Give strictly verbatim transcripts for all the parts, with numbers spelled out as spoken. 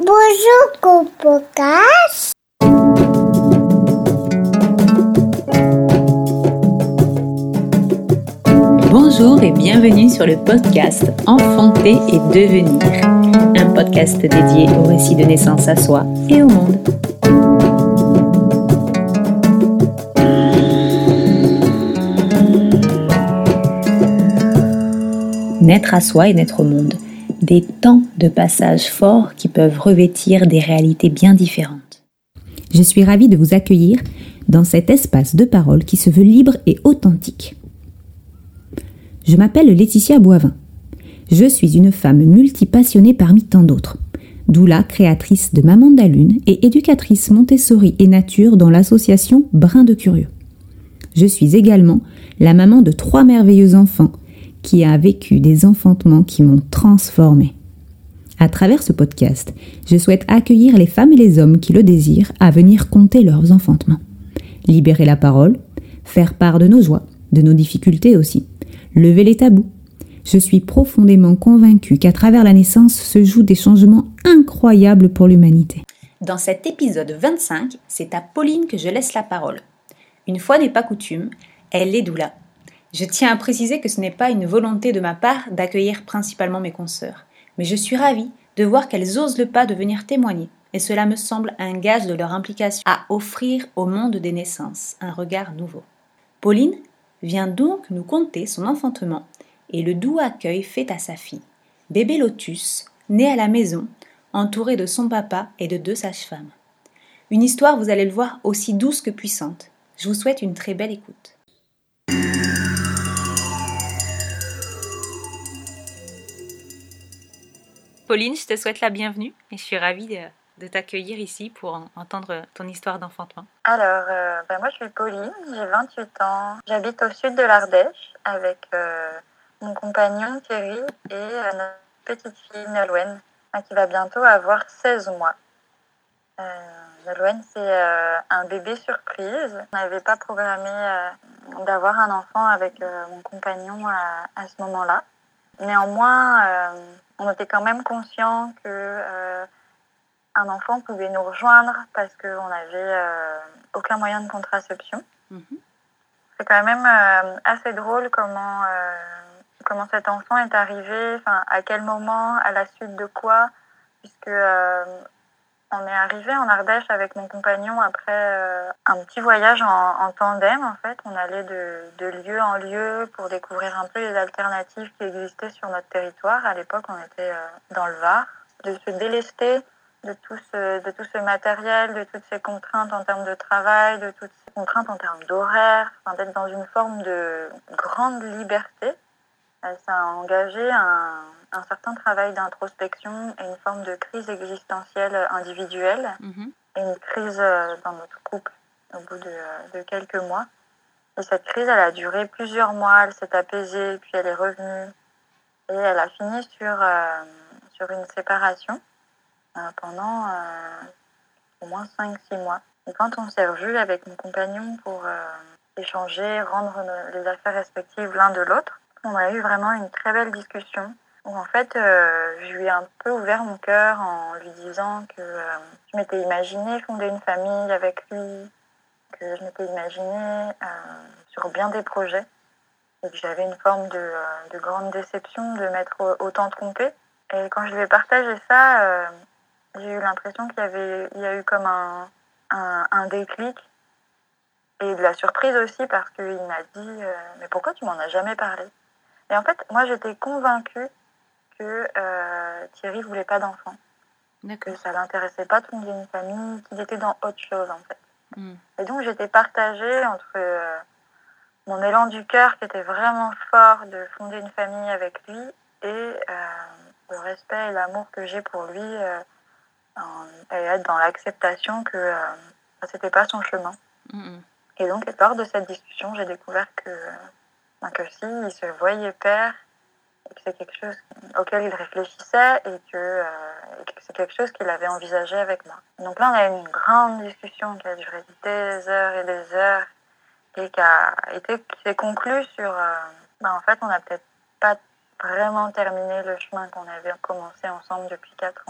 Bonjour, Copocasse. Bonjour et bienvenue sur le podcast Enfanter et devenir, un podcast dédié au récit de naissance à soi et au monde. Naître à soi et naître au monde, des temps de passage forts qui peuvent revêtir des réalités bien différentes. Je suis ravie de vous accueillir dans cet espace de parole qui se veut libre et authentique. Je m'appelle Laetitia Boivin. Je suis une femme multipassionnée parmi tant d'autres. Doula, créatrice de Maman de la Lune et éducatrice Montessori et Nature dans l'association Brin de Curieux. Je suis également la maman de trois merveilleux enfants qui a vécu des enfantements qui m'ont transformée. À travers ce podcast, je souhaite accueillir les femmes et les hommes qui le désirent à venir conter leurs enfantements. Libérer la parole, faire part de nos joies, de nos difficultés aussi, lever les tabous. Je suis profondément convaincue qu'à travers la naissance se jouent des changements incroyables pour l'humanité. Dans cet épisode vingt-cinq, c'est à Pauline que je laisse la parole. Une fois n'est pas coutume, elle est doula. Je tiens à préciser que ce n'est pas une volonté de ma part d'accueillir principalement mes consoeurs, mais je suis ravie de voir qu'elles osent le pas de venir témoigner, et cela me semble un gage de leur implication à offrir au monde des naissances un regard nouveau. Pauline vient donc nous conter son enfantement et le doux accueil fait à sa fille, bébé Lotus, née à la maison, entourée de son papa et de deux sages-femmes. Une histoire, vous allez le voir, aussi douce que puissante. Je vous souhaite une très belle écoute. Pauline, je te souhaite la bienvenue et je suis ravie de, de t'accueillir ici pour en, entendre ton histoire d'enfantement. Alors, euh, ben moi je suis Pauline, j'ai vingt-huit ans, j'habite au sud de l'Ardèche avec euh, mon compagnon Thierry et euh, notre petite fille Nolwenn qui va bientôt avoir seize mois. Euh, Nolwenn, c'est euh, un bébé surprise. On n'avait pas programmé euh, d'avoir un enfant avec euh, mon compagnon à, à ce moment-là. Néanmoins, euh, on était quand même conscients que euh, un enfant pouvait nous rejoindre parce qu'on n'avait euh, aucun moyen de contraception. Mm-hmm. C'est quand même euh, assez drôle comment, euh, comment cet enfant est arrivé, à quel moment, à la suite de quoi, puisque euh, on est arrivé en Ardèche avec mon compagnon après euh, un petit voyage en, en tandem. En fait, on allait de, de lieu en lieu pour découvrir un peu les alternatives qui existaient sur notre territoire. À l'époque, on était euh, dans le Var. De se délester de tout, ce, de tout ce matériel, de toutes ces contraintes en termes de travail, de toutes ces contraintes en termes d'horaire, enfin, d'être dans une forme de grande liberté. Ça a engagé un, un certain travail d'introspection et une forme de crise existentielle individuelle, mm-hmm. et une crise dans notre couple au bout de, de quelques mois. Et cette crise, elle a duré plusieurs mois, elle s'est apaisée, puis elle est revenue. Et elle a fini sur, euh, sur une séparation euh, pendant euh, au moins cinq six mois. Et quand on s'est revus avec mon compagnon pour euh, échanger, rendre nos, les affaires respectives l'un de l'autre, on a eu vraiment une très belle discussion où en fait euh, je lui ai un peu ouvert mon cœur en lui disant que euh, je m'étais imaginé fonder une famille avec lui, que je m'étais imaginé euh, sur bien des projets et que j'avais une forme de, euh, de grande déception de m'être autant trompée. Et quand je lui ai partagé ça, euh, j'ai eu l'impression qu'il y avait, il y a eu comme un, un, un déclic et de la surprise aussi parce qu'il m'a dit euh, « Mais pourquoi tu m'en as jamais parlé ?» Et en fait, moi, j'étais convaincue que euh, Thierry ne voulait pas d'enfant. D'accord. Que ça ne l'intéressait pas de fonder une famille, qu'il était dans autre chose, en fait. Mm. Et donc, j'étais partagée entre euh, mon élan du cœur, qui était vraiment fort de fonder une famille avec lui, et euh, le respect et l'amour que j'ai pour lui, euh, en, et être dans l'acceptation que euh, ce n'était pas son chemin. Mm. Et donc, lors de cette discussion, j'ai découvert que... Euh, que si, il se voyait père, et que c'est quelque chose auquel il réfléchissait et que, euh, et que c'est quelque chose qu'il avait envisagé avec moi. Donc là, on a eu une grande discussion qui a duré des heures et des heures et qui a été qui s'est conclue sur... Euh, ben en fait, on n'a peut-être pas vraiment terminé le chemin qu'on avait commencé ensemble depuis quatre ans.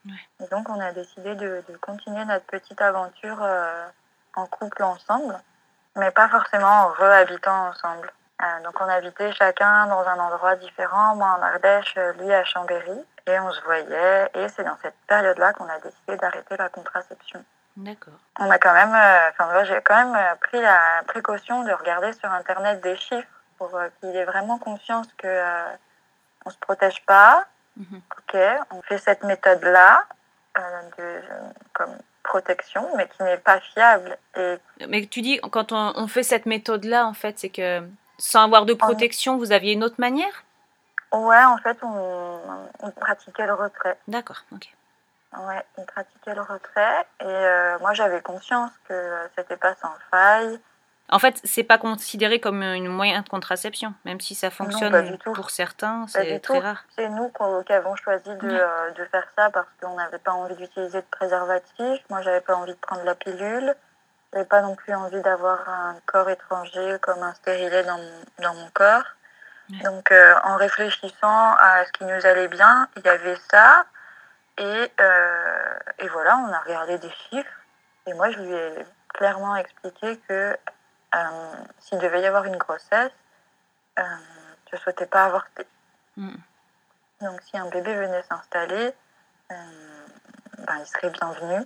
Ouais. Et donc, on a décidé de, de continuer notre petite aventure euh, en couple ensemble, mais pas forcément en rehabitant ensemble. Euh, donc, on habitait chacun dans un endroit différent, moi en Ardèche, lui à Chambéry, et on se voyait, et c'est dans cette période-là qu'on a décidé d'arrêter la contraception. D'accord. On a quand même, enfin euh, moi j'ai quand même euh, pris la précaution de regarder sur internet des chiffres pour euh, qu'il ait vraiment conscience que euh, on se protège pas. Mm-hmm. Ok, on fait cette méthode-là euh, de, comme protection, mais qui n'est pas fiable. Et mais tu dis quand on, on fait cette méthode-là, en fait, c'est que sans avoir de protection, on... vous aviez une autre manière? Ouais, en fait, on, on pratiquait le retrait. D'accord, ok. Ouais, on pratiquait le retrait et euh, moi j'avais conscience que c'était pas sans faille. En fait, c'est pas considéré comme un moyen de contraception, même si ça fonctionne non, pour certains, c'est très tout. rare. C'est nous qui avons choisi de, ouais. euh, de faire ça parce qu'on n'avait pas envie d'utiliser de préservatif. Moi, j'avais pas envie de prendre la pilule. J'avais pas non plus envie d'avoir un corps étranger comme un stérilet dans mon, dans mon corps. Ouais. Donc, euh, en réfléchissant à ce qui nous allait bien, il y avait ça. Et, euh, et voilà, on a regardé des chiffres. Et moi, je lui ai clairement expliqué que euh, s'il devait y avoir une grossesse, euh, je ne souhaitais pas avorter. Mm. Donc, si un bébé venait s'installer, euh, ben, il serait bienvenu.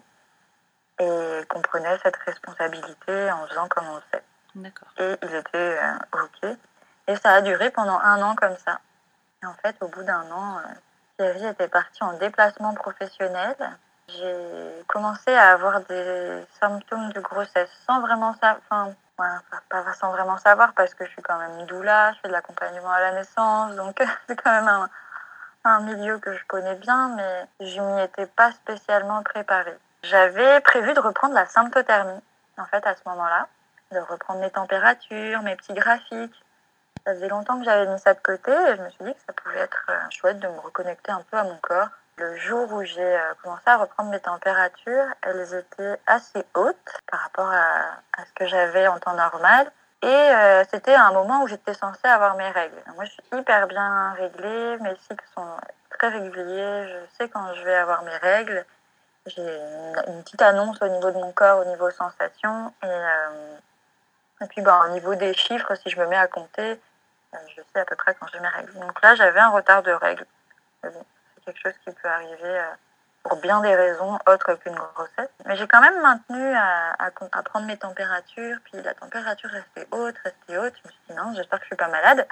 Et qu'on prenait cette responsabilité en faisant comme on le fait. D'accord. Et il était euh, OK. Et ça a duré pendant un an comme ça. Et en fait, au bout d'un an... Euh, Thierry était parti en déplacement professionnel. J'ai commencé à avoir des symptômes de grossesse sans vraiment savoir, enfin, ouais, pas sans vraiment savoir parce que je suis quand même doula, je fais de l'accompagnement à la naissance, donc c'est quand même un, un milieu que je connais bien, mais je m'y étais pas spécialement préparée. J'avais prévu de reprendre la symptothermie, en fait, à ce moment-là, de reprendre mes températures, mes petits graphiques. Ça faisait longtemps que j'avais mis ça de côté et je me suis dit que ça pouvait être euh, chouette de me reconnecter un peu à mon corps. Le jour où j'ai euh, commencé à reprendre mes températures, elles étaient assez hautes par rapport à, à ce que j'avais en temps normal. Et euh, c'était un moment où j'étais censée avoir mes règles. Moi, je suis hyper bien réglée, mes cycles sont très réguliers, je sais quand je vais avoir mes règles. J'ai une, une petite annonce au niveau de mon corps, au niveau sensation. Et, euh, et puis, bah, au niveau des chiffres, si je me mets à compter, je sais à peu près quand j'ai mes règles. Donc là, j'avais un retard de règles. Mais bon, c'est quelque chose qui peut arriver euh, pour bien des raisons autres qu'une grossesse. Mais j'ai quand même maintenu à, à, à prendre mes températures. Puis la température restait haute, restait haute. Je me suis dit non, j'espère que je suis pas malade.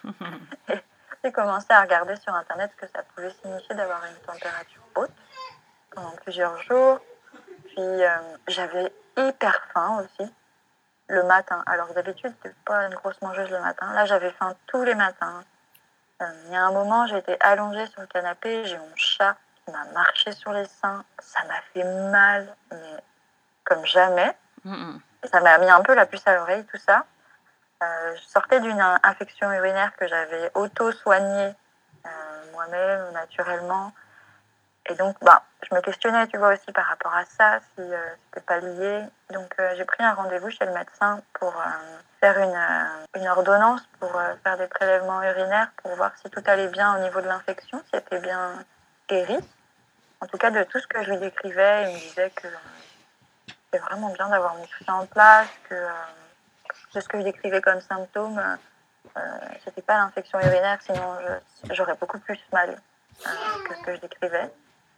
Et j'ai commencé à regarder sur Internet ce que ça pouvait signifier d'avoir une température haute pendant plusieurs jours. Puis euh, j'avais hyper faim aussi. Le matin. Alors d'habitude, je n'étais pas une grosse mangeuse le matin. Là, j'avais faim tous les matins. Euh, il y a un moment, j'étais allongée sur le canapé, j'ai mon chat qui m'a marché sur les seins. Ça m'a fait mal, mais comme jamais. Mm-mm. Ça m'a mis un peu la puce à l'oreille, tout ça. Euh, je sortais d'une infection urinaire que j'avais auto-soignée euh, moi-même, naturellement. Et donc, bah, je me questionnais, tu vois, aussi par rapport à ça, si euh, c'était pas lié. Donc, euh, j'ai pris un rendez-vous chez le médecin pour euh, faire une, euh, une ordonnance, pour euh, faire des prélèvements urinaires, pour voir si tout allait bien au niveau de l'infection, si c'était bien guéri. En tout cas, de tout ce que je lui décrivais, il me disait que euh, c'était vraiment bien d'avoir mis tout ça en place, que euh, de ce que je décrivais comme symptômes, euh, c'était pas l'infection urinaire, sinon je, j'aurais beaucoup plus mal euh, que ce que je décrivais.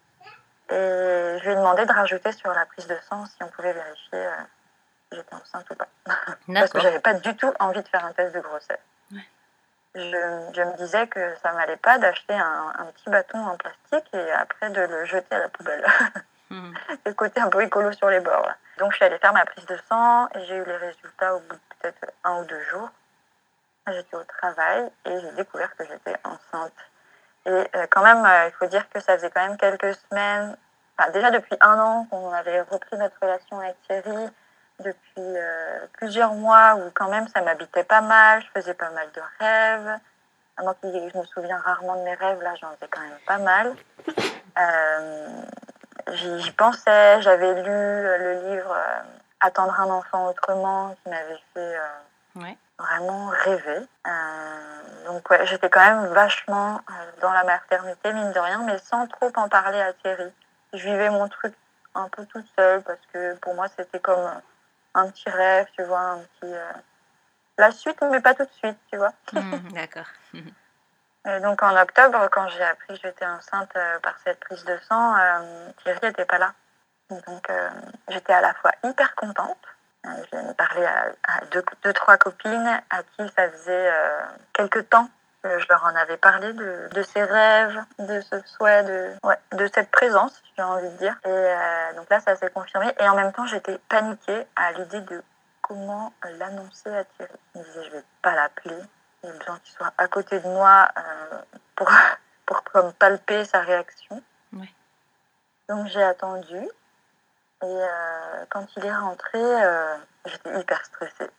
Et je lui ai demandé de rajouter sur la prise de sang si on pouvait vérifier euh, si j'étais enceinte ou pas. Parce que j'avais pas du tout envie de faire un test de grossesse. Ouais. Je, je me disais que ça m'allait pas d'acheter un, un petit bâton en plastique et après de le jeter à la poubelle. Mmh. Le côté un peu écolo sur les bords. Là. Donc je suis allée faire ma prise de sang et j'ai eu les résultats au bout de peut-être un ou deux jours. J'étais au travail et j'ai découvert que j'étais enceinte. Et euh, quand même, euh, il faut dire que ça faisait quand même quelques semaines, enfin déjà depuis un an qu'on avait repris notre relation avec Thierry, depuis euh, plusieurs mois où quand même ça m'habitait pas mal, je faisais pas mal de rêves. Moi qui je me souviens rarement de mes rêves, là j'en faisais quand même pas mal. Euh, j'y, j'y pensais, j'avais lu le livre euh, Attendre un enfant autrement qui m'avait fait... Euh, ouais. Vraiment rêver. Euh, donc ouais, j'étais quand même vachement euh, dans la maternité, mine de rien, mais sans trop en parler à Thierry. je vivais mon truc un peu toute seule parce que pour moi, c'était comme un petit rêve, tu vois, un petit... Euh... La suite, mais pas tout de suite, tu vois. Mmh, d'accord. Et donc en octobre, quand j'ai appris que j'étais enceinte euh, par cette prise de sang, euh, Thierry n'était pas là. Donc euh, j'étais à la fois hyper contente. Euh, j'ai parlé à, à deux, deux, trois copines à qui ça faisait euh, quelques temps que je leur en avais parlé de, de ces rêves, de ce souhait, de, ouais, de cette présence, j'ai envie de dire. Et euh, donc là, ça s'est confirmé. Et en même temps, j'étais paniquée à l'idée de comment l'annoncer à Thierry. Je me disais, je vais pas l'appeler. J'ai besoin qu'il soit à côté de moi euh, pour, pour comme palper sa réaction. Ouais. Donc j'ai attendu. Et euh, quand il est rentré, euh, j'étais hyper stressée.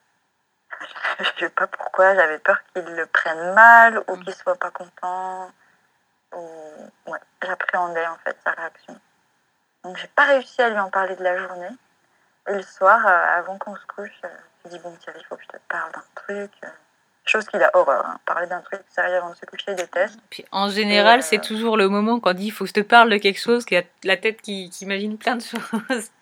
Je ne sais pas pourquoi, j'avais peur qu'il le prenne mal ou qu'il ne soit pas content. Ou... Ouais, j'appréhendais en fait sa réaction. Donc j'ai pas réussi à lui en parler de la journée. Et le soir, euh, avant qu'on se couche, euh, je lui dis bon Thierry, il faut que je te parle d'un truc. Euh, chose qu'il a horreur, hein. Parler d'un truc sérieux avant de se coucher, il déteste. Puis en général, Et, euh... c'est toujours le moment quand on dit il faut que je te parle de quelque chose, qu'il y a la tête qui, qui imagine plein de choses.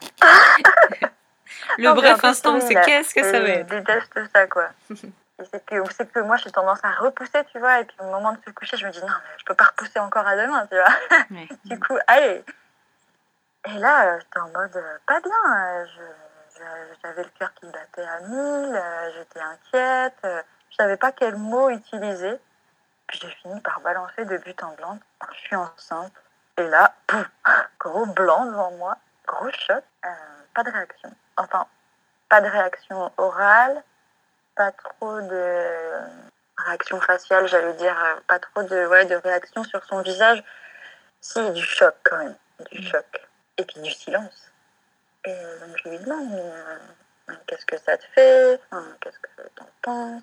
Le non, bref instant, c'est qu'est-ce que ça va être. Il déteste ça, quoi. Et c'est que, c'est que moi, j'ai tendance à repousser, tu vois, et puis au moment de se coucher, je me dis non, mais je peux pas repousser encore à demain, tu vois. Ouais. Du coup, allez. Et là, j'étais en mode euh, pas bien. Je, je, j'avais le cœur qui battait à mille, euh, j'étais inquiète, euh, je savais pas quel mot utiliser. Puis j'ai fini par balancer de but en blanc. Je suis enceinte. Et là, pouf, gros blanc devant moi, gros choc, euh, pas de réaction. Enfin, pas de réaction orale, pas trop de réaction faciale, j'allais dire, pas trop de, ouais, de réaction sur son visage. Si, du choc quand même, du choc. Et puis du silence. Et donc je lui demande, mais, euh, qu'est-ce que ça te fait, enfin, qu'est-ce que t'en penses?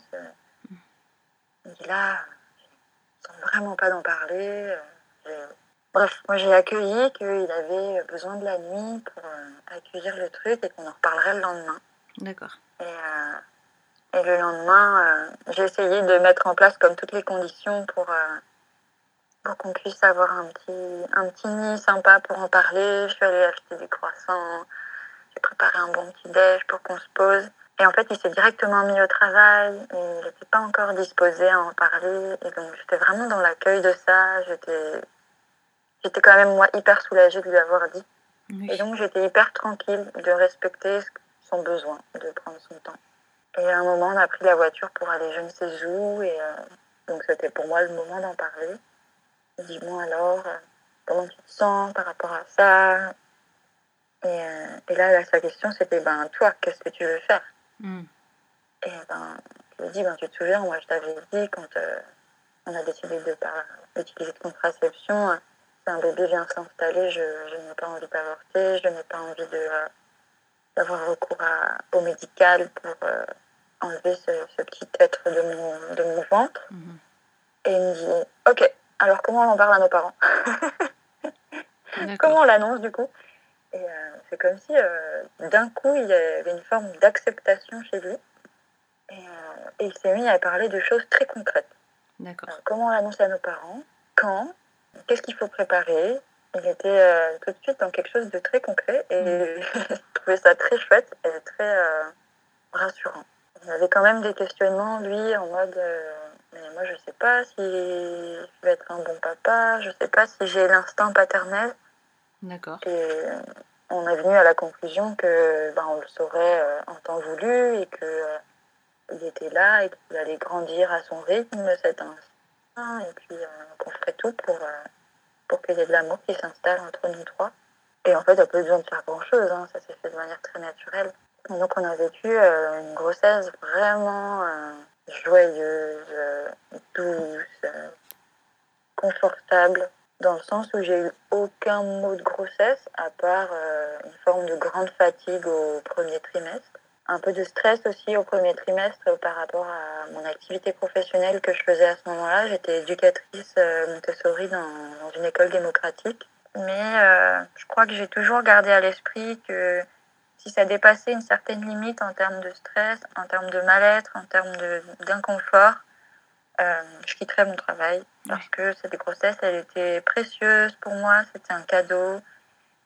Il me dit là, je ne sens vraiment pas d'en parler. J'ai... Bref, moi j'ai accueilli qu'il avait besoin de la nuit pour euh, accueillir le truc et qu'on en reparlerait le lendemain. D'accord. Et, euh, et le lendemain, euh, j'ai essayé de mettre en place comme toutes les conditions pour, euh, pour qu'on puisse avoir un petit, un petit nid sympa pour en parler. Je suis allée acheter des croissants, j'ai préparé un bon petit déj pour qu'on se pose. Et en fait, il s'est directement mis au travail et il n'était pas encore disposé à en parler. Et donc, j'étais vraiment dans l'accueil de ça. J'étais, j'étais quand même, moi, hyper soulagée de lui avoir dit. Oui. Et donc, j'étais hyper tranquille de respecter son besoin, de prendre son temps. Et à un moment, on a pris la voiture pour aller je ne sais où. Et euh, donc, c'était pour moi le moment d'en parler. Dis-moi alors, euh, comment tu te sens par rapport à ça? Et, euh, et là, là, sa question, c'était, ben, toi, qu'est-ce que tu veux faire? Mm. Et ben, je lui ai dit, ben, tu te souviens, moi, je t'avais dit, quand euh, on a décidé de par, d'utiliser de contraception, euh, si un bébé vient s'installer, je, je n'ai pas envie d'avorter, je n'ai pas envie de, euh, d'avoir recours à, au médical pour euh, enlever ce, ce petit être de mon, de mon ventre. Mm. Et il me dit, ok, alors comment on en parle à nos parents? Comment on l'annonce, du coup? Et euh, c'est comme si, euh, d'un coup, il y avait une forme d'acceptation chez lui. Et, euh, et il s'est mis à parler de choses très concrètes. D'accord. Alors, comment on l'annonce à nos parents? Quand? Qu'est-ce qu'il faut préparer? Il était euh, tout de suite dans quelque chose de très concret. Et mmh. je trouvais ça très chouette et très euh, rassurant. Il avait quand même des questionnements, lui, en mode... Euh, mais moi, je ne sais pas si je vais être un bon papa. Je ne sais pas si j'ai l'instinct paternel. D'accord. Et on est venu à la conclusion que ben, on le saurait euh, en temps voulu et que euh, il était là et qu'il allait grandir à son rythme cet instant et puis euh, qu'on ferait tout pour, euh, pour qu'il y ait de l'amour qui s'installe entre nous trois. Et en fait, il n'y a pas besoin de faire grand-chose, hein, ça s'est fait de manière très naturelle. Et donc on a vécu euh, une grossesse vraiment euh, joyeuse, euh, douce, euh, confortable. Dans le sens où j'ai eu aucun mot de grossesse, à part euh, une forme de grande fatigue au premier trimestre. Un peu de stress aussi au premier trimestre par rapport à mon activité professionnelle que je faisais à ce moment-là. J'étais éducatrice euh, Montessori dans, dans une école démocratique. Mais euh, je crois que j'ai toujours gardé à l'esprit que si ça dépassait une certaine limite en termes de stress, en termes de mal-être, en termes de, d'inconfort, Euh, je quitterais mon travail parce que cette grossesse, elle était précieuse pour moi, c'était un cadeau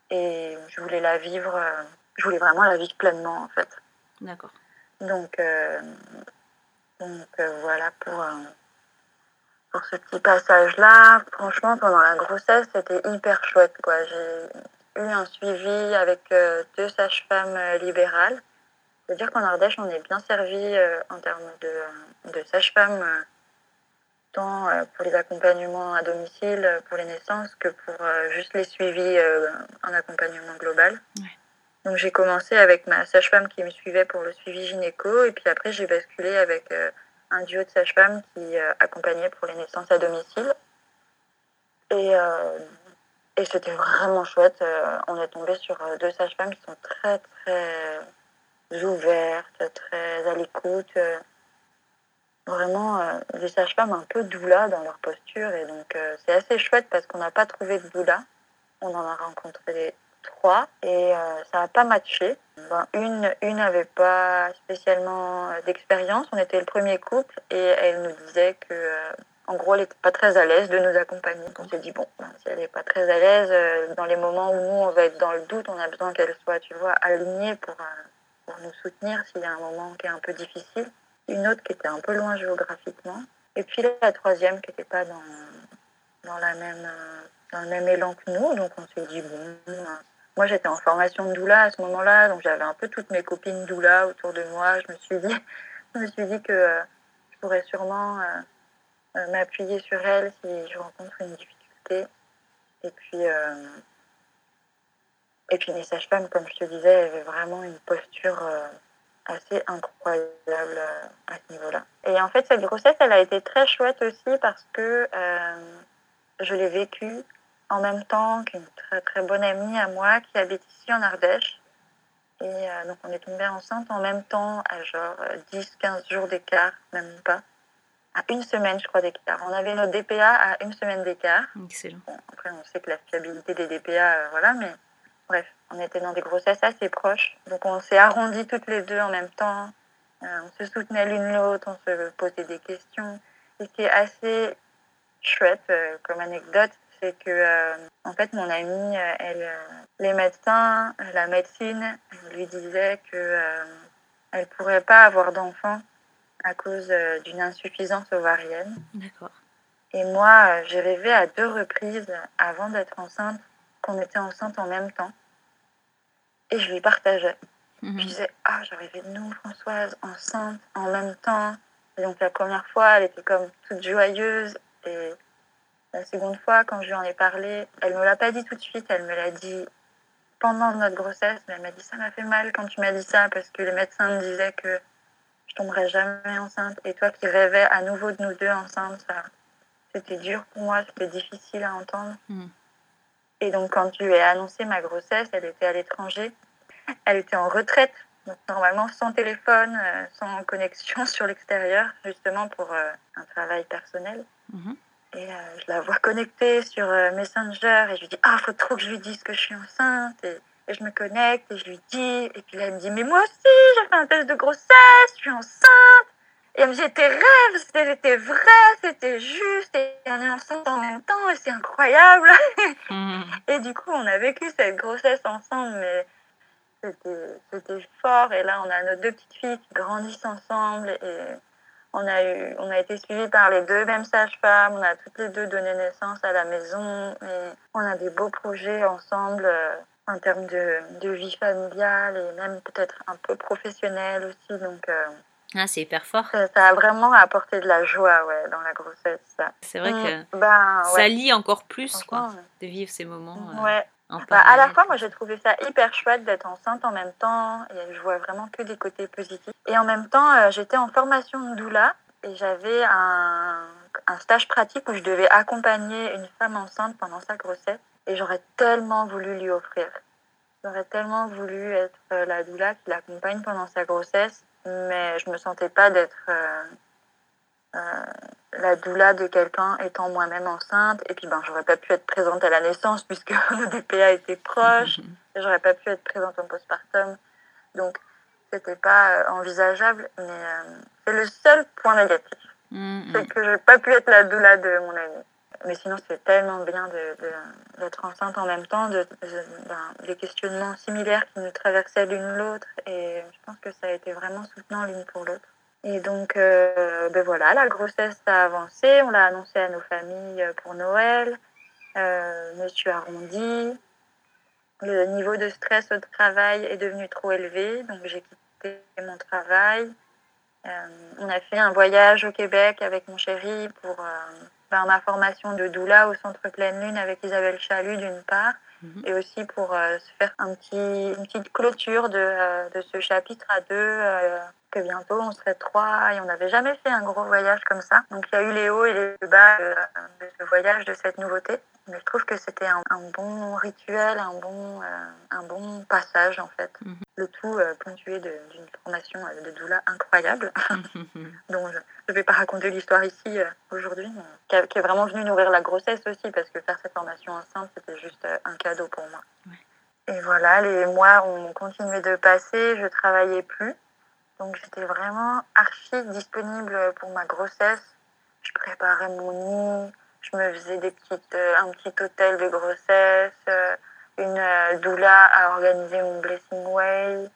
et je voulais la vivre, euh, je voulais vraiment la vivre pleinement en fait. D'accord. Donc, euh, donc euh, voilà pour, euh, pour ce petit passage-là. Franchement, pendant la grossesse, c'était hyper chouette, quoi. J'ai eu un suivi avec euh, deux sages-femmes euh, libérales. C'est-à-dire qu'en Ardèche, on est bien servi euh, en termes de, de sages-femmes, euh, tant euh, pour les accompagnements à domicile, euh, pour les naissances, que pour euh, juste les suivis euh, en accompagnement global. Ouais. Donc j'ai commencé avec ma sage-femme qui me suivait pour le suivi gynéco, et puis après j'ai basculé avec euh, un duo de sages-femmes qui euh, accompagnait pour les naissances à domicile. Et, euh, et c'était vraiment chouette. Euh, on est tombé sur euh, deux sages-femmes qui sont très très ouvertes, très à l'écoute. Euh, vraiment euh, des sages-femmes un peu doula dans leur posture. Et donc euh, c'est assez chouette parce qu'on n'a pas trouvé de doula. On en a rencontré trois et euh, ça n'a pas matché. Ben, une une n'avait pas spécialement d'expérience. On était le premier couple et elle nous disait que, euh, en gros, elle n'était pas très à l'aise de nous accompagner. On s'est dit, bon, ben, si elle n'est pas très à l'aise, euh, dans les moments où nous, on va être dans le doute, on a besoin qu'elle soit, tu vois, alignée pour, euh, pour nous soutenir s'il y a un moment qui est un peu difficile. Une autre qui était un peu loin géographiquement. Et puis la troisième qui n'était pas dans, dans la même... Euh, dans le même élan que nous, donc on s'est dit bon, euh, moi j'étais en formation de doula à ce moment-là, donc j'avais un peu toutes mes copines doula autour de moi. Je me suis dit, je me suis dit que euh, je pourrais sûrement euh, euh, m'appuyer sur elles si je rencontre une difficulté. Et puis, euh, et puis les sages-femmes, comme je te disais, avaient vraiment une posture euh, assez incroyable euh, à ce niveau-là. Et en fait, cette grossesse, elle a été très chouette aussi parce que euh, je l'ai vécue en même temps qu'une très très bonne amie à moi qui habite ici en Ardèche. Et euh, donc on est tombé enceinte en même temps à genre dix quinze jours d'écart, même pas. À une semaine, je crois, d'écart. On avait notre D P A à une semaine d'écart. Excellent. Bon, après, on sait que la fiabilité des D P A, euh, voilà, mais bref, on était dans des grossesses assez proches. Donc on s'est arrondis toutes les deux en même temps. Euh, on se soutenait l'une l'autre, on se posait des questions. Et ce qui est assez chouette euh, comme anecdote, c'est que euh, en fait mon amie, euh, elle, euh, les médecins, la médecine lui disaient que euh, elle pourrait pas avoir d'enfant à cause euh, d'une insuffisance ovarienne. D'accord. Et moi, euh, j'ai rêvé à deux reprises avant d'être enceinte qu'on était enceinte en même temps, et je lui partageais. Mmh. Je disais ah j'ai rêvé de nous, Françoise, enceinte en même temps. Et donc la première fois, elle était comme toute joyeuse, et la seconde fois, quand je lui en ai parlé, elle ne me l'a pas dit tout de suite, elle me l'a dit pendant notre grossesse, mais elle m'a dit ça m'a fait mal quand tu m'as dit ça parce que les médecins me disaient que je tomberais jamais enceinte, et toi qui rêvais à nouveau de nous deux enceintes, ça, c'était dur pour moi, c'était difficile à entendre. Mmh. Et donc quand je lui ai annoncé ma grossesse, elle était à l'étranger, elle était en retraite, donc normalement sans téléphone, euh, sans connexion sur l'extérieur, justement pour euh, un travail personnel. Mmh. Et euh, je la vois connectée sur euh, Messenger et je lui dis « Ah, faut trop que je lui dise que je suis enceinte. » et, et je me connecte et je lui dis. Et puis là, elle me dit « Mais moi aussi, j'ai fait un test de grossesse, je suis enceinte. » Et elle me dit « Tes rêves, c'était, c'était vrai, c'était juste. Et on est enceinte en même temps et c'est incroyable. » Mmh. Et du coup, on a vécu cette grossesse ensemble, mais c'était, c'était fort. Et là, on a nos deux petites filles qui grandissent ensemble et... On a, eu, on a été suivis par les deux mêmes sages-femmes, on a toutes les deux donné naissance à la maison, et on a des beaux projets ensemble euh, en termes de, de vie familiale et même peut-être un peu professionnelle aussi. Donc, euh, ah, c'est hyper fort. Ça, ça a vraiment apporté de la joie ouais, dans la grossesse. Ça. C'est vrai que mmh, ben, ça ouais. lie encore plus quoi, de vivre ces moments. Euh, ouais. en bah, à la fois, moi ça. j'ai trouvé ça hyper chouette d'être enceinte en même temps, et je vois vraiment que des côtés positifs. Et en même temps, euh, j'étais en formation de doula. Et j'avais un, un stage pratique où je devais accompagner une femme enceinte pendant sa grossesse. Et j'aurais tellement voulu lui offrir. J'aurais tellement voulu être la doula qui l'accompagne pendant sa grossesse. Mais je ne me sentais pas d'être euh, euh, la doula de quelqu'un étant moi-même enceinte. Et puis ben, j'aurais pas pu être présente à la naissance puisque le D P A était proche. Et j'aurais pas pu être présente en postpartum. Donc, c'était pas euh, envisageable, mais euh, c'est le seul point négatif. Mmh, c'est que j'ai pas pu être la doula de mon amie. mais sinon, c'est tellement bien de, de, d'être enceinte en même temps, de, de, ben, des questionnements similaires qui nous traversaient l'une l'autre. Et je pense que ça a été vraiment soutenant l'une pour l'autre. Et donc, euh, ben voilà, la grossesse a avancé. On l'a annoncé à nos familles pour Noël. Euh, je me suis arrondie. Le niveau de stress au travail est devenu trop élevé. Donc, j'ai quitté mon travail. Euh, on a fait un voyage au Québec avec mon chéri pour euh, ben, ma formation de doula au Centre Pleine Lune avec Isabelle Chalut d'une part, mm-hmm. et aussi pour euh, se faire un petit, une petite clôture de, euh, de ce chapitre à deux, euh, que bientôt on serait trois et on n'avait jamais fait un gros voyage comme ça. Donc il y a eu les hauts et les bas de, de ce voyage, de cette nouveauté. Mais je trouve que c'était un, un bon rituel, un bon, euh, un bon passage en fait. Mm-hmm. Le tout euh, ponctué de, d'une formation euh, de doula incroyable, dont je ne vais pas raconter l'histoire ici euh, aujourd'hui, mais qui, a, qui est vraiment venue nourrir la grossesse aussi, parce que faire cette formation enceinte, c'était juste euh, un cadeau pour moi. Ouais. Et voilà, les mois ont continué de passer, je ne travaillais plus, donc j'étais vraiment archi disponible pour ma grossesse. Je préparais mon nid, je me faisais des petites, euh, un petit hôtel de grossesse, euh, une euh, doula a organisé mon Blessing Way.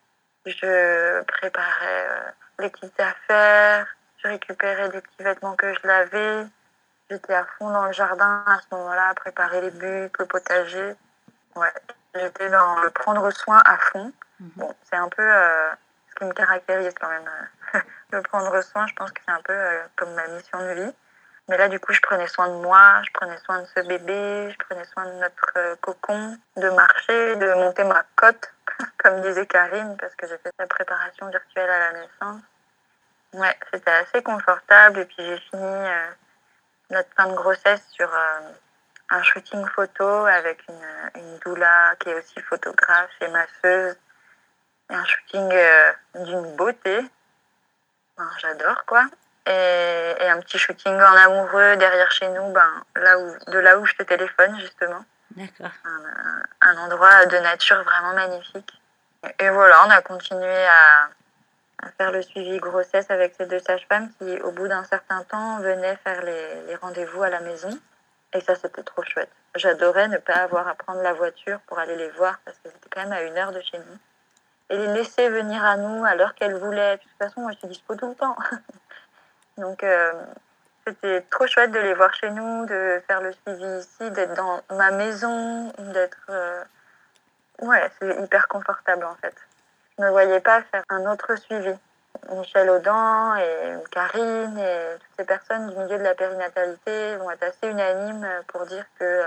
Je préparais euh, les petites affaires, je récupérais des petits vêtements que je lavais. J'étais à fond dans le jardin à ce moment-là, à préparer les buts, le potager. Ouais, j'étais dans le prendre soin à fond. Mm-hmm. Bon, c'est un peu euh, ce qui me caractérise quand même. Le prendre soin, je pense que c'est un peu euh, comme ma mission de vie. Mais là, du coup, je prenais soin de moi, je prenais soin de ce bébé, je prenais soin de notre euh, cocon, de marcher, de monter ma cote, comme disait Karine, parce que j'ai fait la préparation virtuelle à la naissance. Ouais, c'était assez confortable. Et puis, j'ai fini euh, notre fin de grossesse sur euh, un shooting photo avec une, une doula qui est aussi photographe et masseuse. Et un shooting euh, d'une beauté. Ben, j'adore, quoi. Et, et un petit shooting en amoureux derrière chez nous, ben, là où, de là où je te téléphone, justement. D'accord. Un, un endroit de nature vraiment magnifique. Et, et voilà, on a continué à, à faire le suivi grossesse avec ces deux sages-femmes qui, au bout d'un certain temps, venaient faire les, les rendez-vous à la maison. Et ça, c'était trop chouette. J'adorais ne pas avoir à prendre la voiture pour aller les voir, parce que c'était quand même à une heure de chez nous. Et les laisser venir à nous à l'heure qu'elles voulaient. De toute façon, moi, je suis dispo tout le temps. Donc, euh, c'était trop chouette de les voir chez nous, de faire le suivi ici, d'être dans ma maison, d'être... Euh... Ouais, c'est hyper confortable, en fait. Je ne me voyais pas faire un autre suivi. Michel Audin et Karine et toutes ces personnes du milieu de la périnatalité vont être assez unanimes pour dire que euh,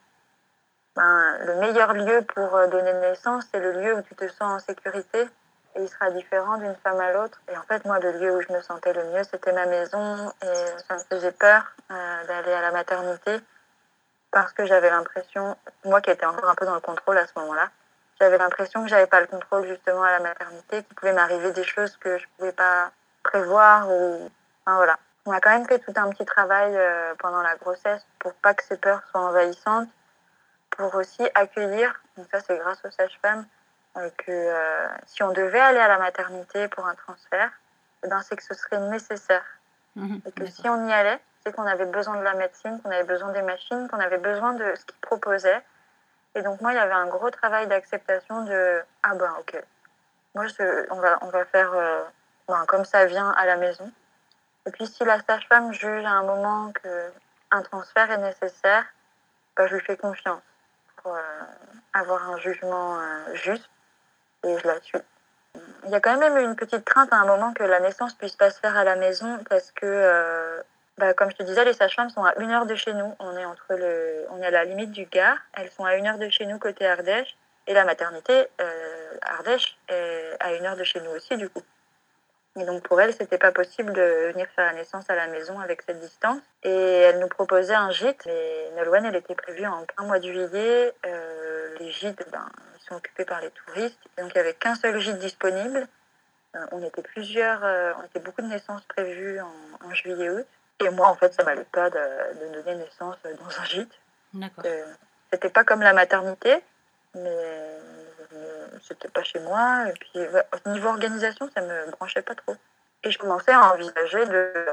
ben, le meilleur lieu pour donner naissance, c'est le lieu où tu te sens en sécurité. Et il sera différent d'une femme à l'autre. Et en fait, moi, le lieu où je me sentais le mieux, c'était ma maison. Et ça me faisait peur euh, d'aller à la maternité parce que j'avais l'impression, moi qui étais encore un peu dans le contrôle à ce moment-là, j'avais l'impression que j'avais pas le contrôle justement à la maternité, qu'il pouvait m'arriver des choses que je pouvais pas prévoir. Ou... Enfin, voilà. On a quand même fait tout un petit travail euh, pendant la grossesse pour pas que ces peurs soient envahissantes, pour aussi accueillir, donc ça c'est grâce aux sages-femmes, que euh, si on devait aller à la maternité pour un transfert, eh ben, c'est que ce serait nécessaire. Mmh, et que d'accord. Si on y allait, c'est qu'on avait besoin de la médecine, qu'on avait besoin des machines, qu'on avait besoin de ce qu'ils proposaient. Et donc moi, il y avait un gros travail d'acceptation de « Ah ben ok, moi je, on, va, on va faire euh, ben, comme ça vient à la maison. » Et puis si la sage-femme juge à un moment qu'un transfert est nécessaire, ben, je lui fais confiance pour euh, avoir un jugement euh, juste. Et je la suis. Il y a quand même une petite crainte à un moment que la naissance puisse pas se faire à la maison parce que, euh, bah, comme je te disais, les sages-femmes sont à une heure de chez nous. On est entre le, on est à la limite du Gard. Elles sont à une heure de chez nous côté Ardèche et la maternité euh, Ardèche est à une heure de chez nous aussi du coup. Et donc pour elles, c'était pas possible de venir faire la naissance à la maison avec cette distance. Et elles nous proposaient un gîte. Et Nolwenn, elle était prévue en plein mois de juillet. Euh, les gîtes, ben, ils sont occupés par les touristes. Et donc il n'y avait qu'un seul gîte disponible. Euh, on était plusieurs, euh, on était beaucoup de naissances prévues en, en juillet-août. Et moi, en fait, ça m'allait pas de, de donner naissance dans un gîte. D'accord. Euh, c'était pas comme la maternité, mais c'était pas chez moi. Et puis, ouais, au niveau organisation, ça me branchait pas trop. Et je commençais à envisager de,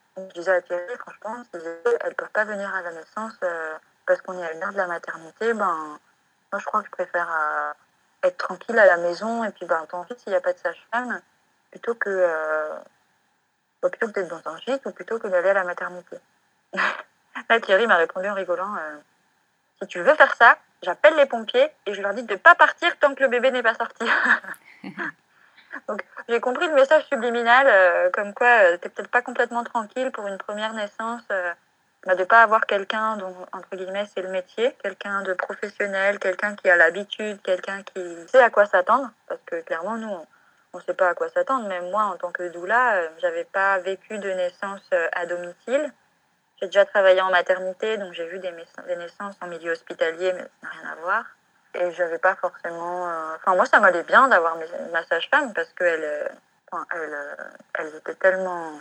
Donc, je disais à Thierry, franchement, si elles ne peuvent pas venir à la naissance euh, parce qu'on est à une heure de la maternité, ben, moi, je crois que je préfère euh, être tranquille à la maison et puis, ben, tant pis s'il n'y a pas de sage-femme, plutôt que, euh, bah, plutôt que d'être dans un gîte ou plutôt que d'aller à la maternité. Là, Thierry m'a répondu en rigolant, euh, si tu veux faire ça, j'appelle les pompiers et je leur dis de ne pas partir tant que le bébé n'est pas sorti. Donc, j'ai compris le message subliminal, euh, comme quoi euh, t'es peut-être pas complètement tranquille pour une première naissance, euh, bah, de pas avoir quelqu'un dont, entre guillemets, c'est le métier, quelqu'un de professionnel, quelqu'un qui a l'habitude, quelqu'un qui sait à quoi s'attendre, parce que clairement, nous, on ne sait pas à quoi s'attendre. Même moi, en tant que doula, euh, j'avais pas vécu de naissance euh, à domicile. J'ai déjà travaillé en maternité, donc j'ai vu des, des naissances en milieu hospitalier, mais ça n'a rien à voir. Et j'avais pas forcément... Euh... Enfin, moi, ça m'allait bien d'avoir mes, ma sage-femme parce qu'elle euh... enfin, elle, euh... elle était tellement...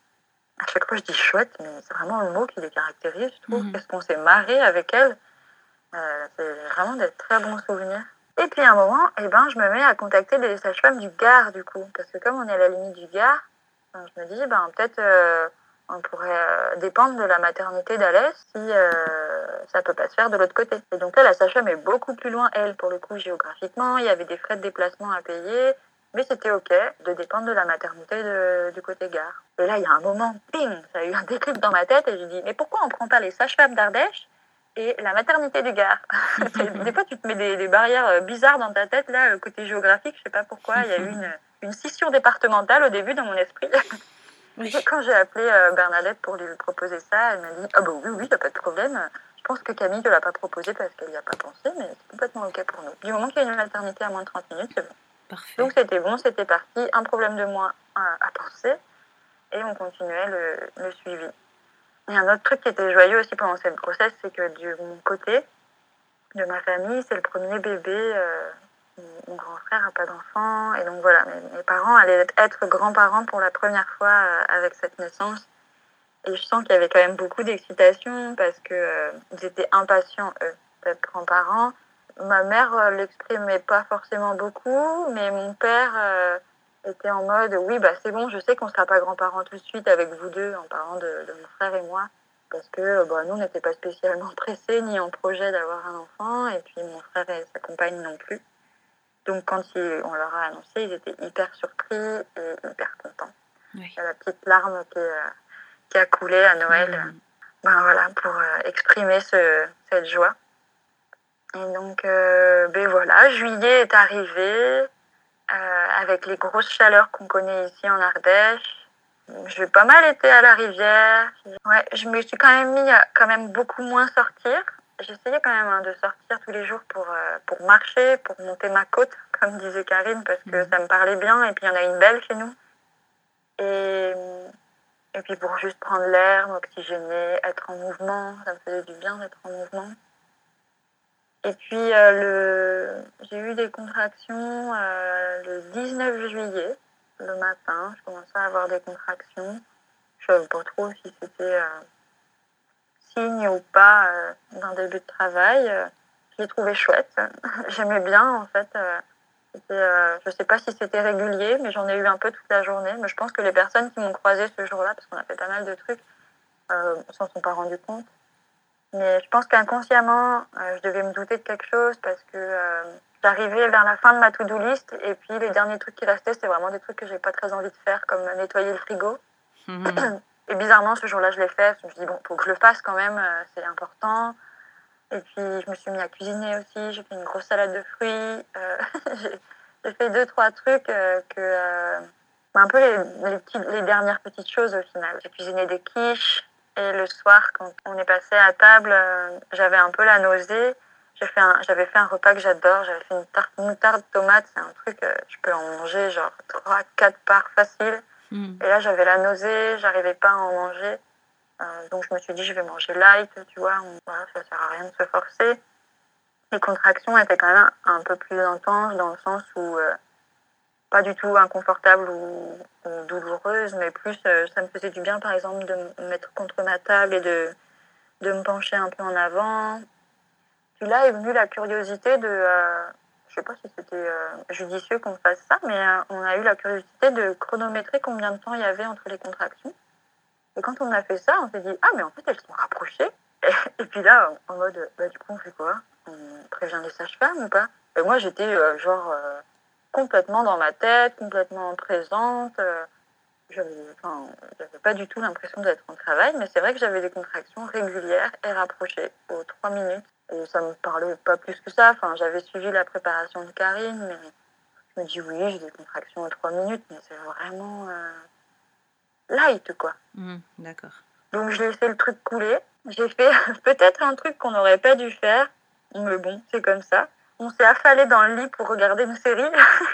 À chaque fois, je dis chouette, mais c'est vraiment le mot qui les caractérise, je trouve. Mm-hmm. Qu'est-ce qu'on s'est marré avec elle. Euh, c'est vraiment des très bons souvenirs. Et puis, à un moment, eh ben, je me mets à contacter des sages-femmes du Gard, du coup. Parce que comme on est à la limite du Gard, je me dis, ben, peut-être... Euh... on pourrait euh, dépendre de la maternité d'Alès si euh, ça peut pas se faire de l'autre côté. Et donc là, la sage-femme est beaucoup plus loin, elle, pour le coup, géographiquement. Il y avait des frais de déplacement à payer, mais c'était OK de dépendre de la maternité de, du côté Gard. Et là, il y a un moment, ping, ça a eu un déclic dans ma tête et je dis, mais pourquoi on prend pas les sages-femmes d'Ardèche et la maternité du Gard? Des fois, tu te mets des, des barrières bizarres dans ta tête, là, côté géographique, je sais pas pourquoi, il y a eu une, une scission départementale au début dans mon esprit. Oui. Quand j'ai appelé euh, Bernadette pour lui proposer ça, elle m'a dit « Ah bah oui, oui, il n'y a pas de problème. Je pense que Camille ne l'a pas proposé parce qu'elle n'y a pas pensé, mais c'est complètement OK pour nous. Du moment qu'il y a une maternité à moins de trente minutes, c'est bon. » Parfait. Donc c'était bon, c'était parti. Un problème de moins à, à penser. Et on continuait le, le suivi. Et un autre truc qui était joyeux aussi pendant cette grossesse, c'est que de mon côté, de ma famille, c'est le premier bébé... Euh, mon grand frère n'a pas d'enfant et donc voilà, mes, mes parents allaient être grands-parents pour la première fois euh, avec cette naissance et je sens qu'il y avait quand même beaucoup d'excitation parce que euh, ils étaient impatients eux d'être grands-parents. Ma mère euh, l'exprimait pas forcément beaucoup, mais mon père euh, était en mode oui bah c'est bon, je sais qu'on sera pas grands-parents tout de suite avec vous deux, en parlant de, de mon frère et moi, parce que bah, nous on n'était pas spécialement pressés ni en projet d'avoir un enfant et puis mon frère et sa compagne non plus. Donc, quand ils, on leur a annoncé, ils étaient hyper surpris et hyper contents. Oui. La petite larme qui, euh, qui a coulé à Noël, mmh. ben voilà, pour euh, exprimer ce, cette joie. Et donc, euh, ben voilà, juillet est arrivé euh, avec les grosses chaleurs qu'on connaît ici en Ardèche. J'ai pas mal été à la rivière. Ouais, je me suis quand même mis à quand même beaucoup moins sortir. J'essayais quand même hein, de sortir tous les jours pour, euh, pour marcher, pour monter ma côte, comme disait Karine, parce que mmh. ça me parlait bien. Et puis, il y en a une belle chez nous. Et, et puis, pour juste prendre l'air, m'oxygéner, être en mouvement. Ça me faisait du bien d'être en mouvement. Et puis, euh, le... j'ai eu des contractions euh, le dix-neuf juillet, le matin. Je commençais à avoir des contractions. Je ne savais pas trop si c'était... Euh... signe ou pas euh, d'un début de travail. Euh, je l'ai trouvé chouette. J'aimais bien, en fait. Euh, euh, je ne sais pas si c'était régulier, mais j'en ai eu un peu toute la journée. Mais je pense que les personnes qui m'ont croisée ce jour-là, parce qu'on a fait pas mal de trucs, euh, s'en sont pas rendues compte. Mais je pense qu'inconsciemment, euh, je devais me douter de quelque chose parce que euh, j'arrivais vers la fin de ma to-do list et puis les derniers trucs qui restaient, c'était vraiment des trucs que j'ai pas très envie de faire, comme nettoyer le frigo. Mmh. Et bizarrement, ce jour-là, je l'ai fait. Je me suis dit, bon, faut que je le fasse quand même, euh, c'est important. Et puis, je me suis mis à cuisiner aussi. J'ai fait une grosse salade de fruits. Euh, j'ai, j'ai fait deux, trois trucs euh, que... Euh, un peu les, les, petites, les dernières petites choses au final. J'ai cuisiné des quiches. Et le soir, quand on est passé à table, euh, j'avais un peu la nausée. J'ai fait un, j'avais fait un repas que j'adore. J'avais fait une tarte moutarde tomate. C'est un truc, euh, je peux en manger genre trois, quatre parts facile. Mmh. Et là, j'avais la nausée, j'arrivais pas à en manger. Euh, donc, je me suis dit, je vais manger light, tu vois. Voilà, ça sert à rien de se forcer. Les contractions étaient quand même un peu plus intenses dans le sens où, euh, pas du tout inconfortables ou, ou douloureuses, mais plus, euh, ça me faisait du bien, par exemple, de me mettre contre ma table et de, de me pencher un peu en avant. Puis là est venue la curiosité de... Euh, je sais pas si c'était euh, judicieux qu'on fasse ça, mais euh, on a eu la curiosité de chronométrer combien de temps il y avait entre les contractions. Et quand on a fait ça, on s'est dit, ah, mais en fait, elles sont rapprochées. Et, et puis là, en mode, bah, du coup, on fait quoi? On prévient les sages-femmes ou pas? Et moi, j'étais euh, genre euh, complètement dans ma tête, complètement présente. Euh, je n'avais pas du tout l'impression d'être en travail, mais c'est vrai que j'avais des contractions régulières et rapprochées aux trois minutes. Et ça me parlait pas plus que ça. Enfin, j'avais suivi la préparation de Karine, mais je me dis oui, j'ai des contractions aux trois minutes, mais c'est vraiment euh, light, quoi. Mmh, d'accord. Donc, j'ai laissé le truc couler. J'ai fait peut-être un truc qu'on n'aurait pas dû faire, mais bon, c'est comme ça. On s'est affalé dans le lit pour regarder une série.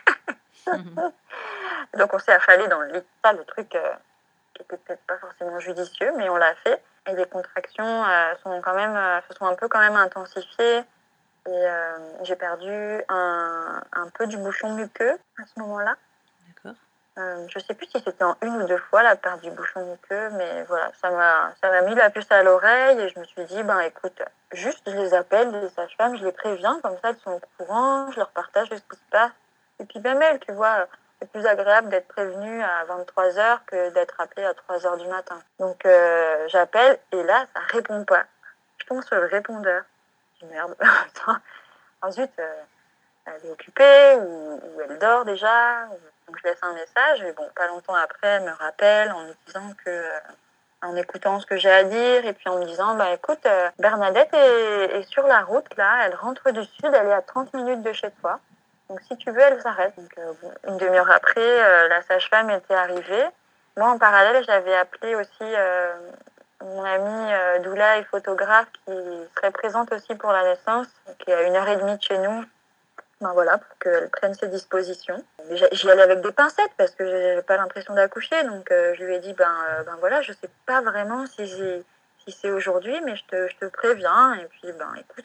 Mmh. Donc, on s'est affalé dans le lit. Ça, le truc euh, qui était peut-être pas forcément judicieux, mais on l'a fait. Et les contractions euh, sont quand même, euh, se sont un peu quand même intensifiées. Et euh, j'ai perdu un, un peu du bouchon muqueux à ce moment-là. D'accord. Euh, je sais plus si c'était en une ou deux fois la perte du bouchon muqueux, mais voilà, ça m'a, ça m'a mis la puce à l'oreille et je me suis dit, ben écoute, juste je les appelle, les sages-femmes, je les préviens, comme ça elles sont au courant, je leur partage ce qui se passe. Et puis même elles, tu vois, c'est plus agréable d'être prévenue à vingt-trois heures que d'être appelée à trois heures du matin. Donc euh, j'appelle et là, ça répond pas. Je tombe sur le répondeur. Je dis merde. Ensuite, euh, elle est occupée ou, ou elle dort déjà. Donc je laisse un message et bon, pas longtemps après, elle me rappelle en me disant que, euh, en écoutant ce que j'ai à dire et puis en me disant, bah écoute, euh, Bernadette est, est sur la route là, elle rentre du sud, elle est à trente minutes de chez toi. Donc si tu veux, elle s'arrête. Donc euh, bon, une demi-heure après, euh, la sage-femme était arrivée. Moi en parallèle, j'avais appelé aussi euh, mon amie euh, doula et photographe qui serait présente aussi pour la naissance, qui est à une heure et demie de chez nous. Ben voilà, pour qu'elle prenne ses dispositions. J'y allais avec des pincettes parce que j'avais pas l'impression d'accoucher, donc euh, je lui ai dit ben, euh, ben voilà, je sais pas vraiment si, j'ai, si c'est aujourd'hui, mais je te, je te préviens. Et puis ben écoute,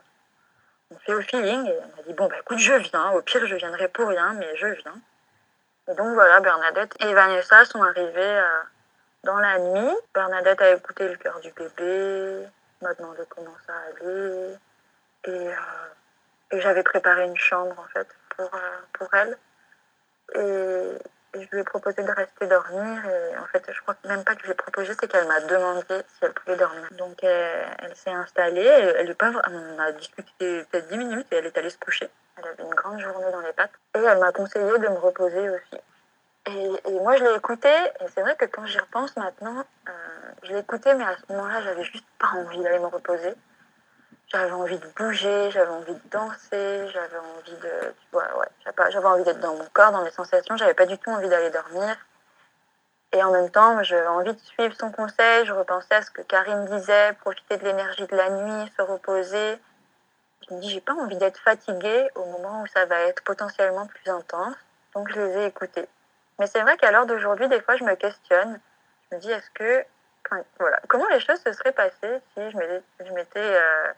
on, on fait au feeling. Et elle m'a dit bon ben écoute, je viens. Au pire, je viendrai pour rien, mais je viens. Et donc voilà, Bernadette et Vanessa sont arrivées euh, dans la nuit. Bernadette a écouté le cœur du bébé, m'a demandé comment ça allait, et euh, Et j'avais préparé une chambre, en fait, pour, euh, pour elle. Et, et je lui ai proposé de rester dormir. Et en fait, je crois même pas que je lui ai proposé, c'est qu'elle m'a demandé si elle pouvait dormir. Donc, elle, elle s'est installée. Elle, elle est pas, on a discuté peut-être dix minutes et elle est allée se coucher. Elle avait une grande journée dans les pattes. Et elle m'a conseillé de me reposer aussi. Et, et moi, je l'ai écoutée. Et c'est vrai que quand j'y repense maintenant, euh, je l'ai écoutée, mais à ce moment-là, j'avais juste pas envie d'aller me reposer. J'avais envie de bouger, j'avais envie de danser, j'avais envie de... Tu vois, ouais, j'avais, j'avais envie d'être dans mon corps, dans mes sensations, j'avais pas du tout envie d'aller dormir. Et en même temps, j'avais envie de suivre son conseil, je repensais à ce que Karine disait, profiter de l'énergie de la nuit, se reposer. Je me dis, j'ai pas envie d'être fatiguée au moment où ça va être potentiellement plus intense, donc je les ai écoutées. Mais c'est vrai qu'à l'heure d'aujourd'hui, des fois, je me questionne. Je me dis, est-ce que... Enfin, voilà, comment les choses se seraient passées si je m'étais... Je m'étais euh,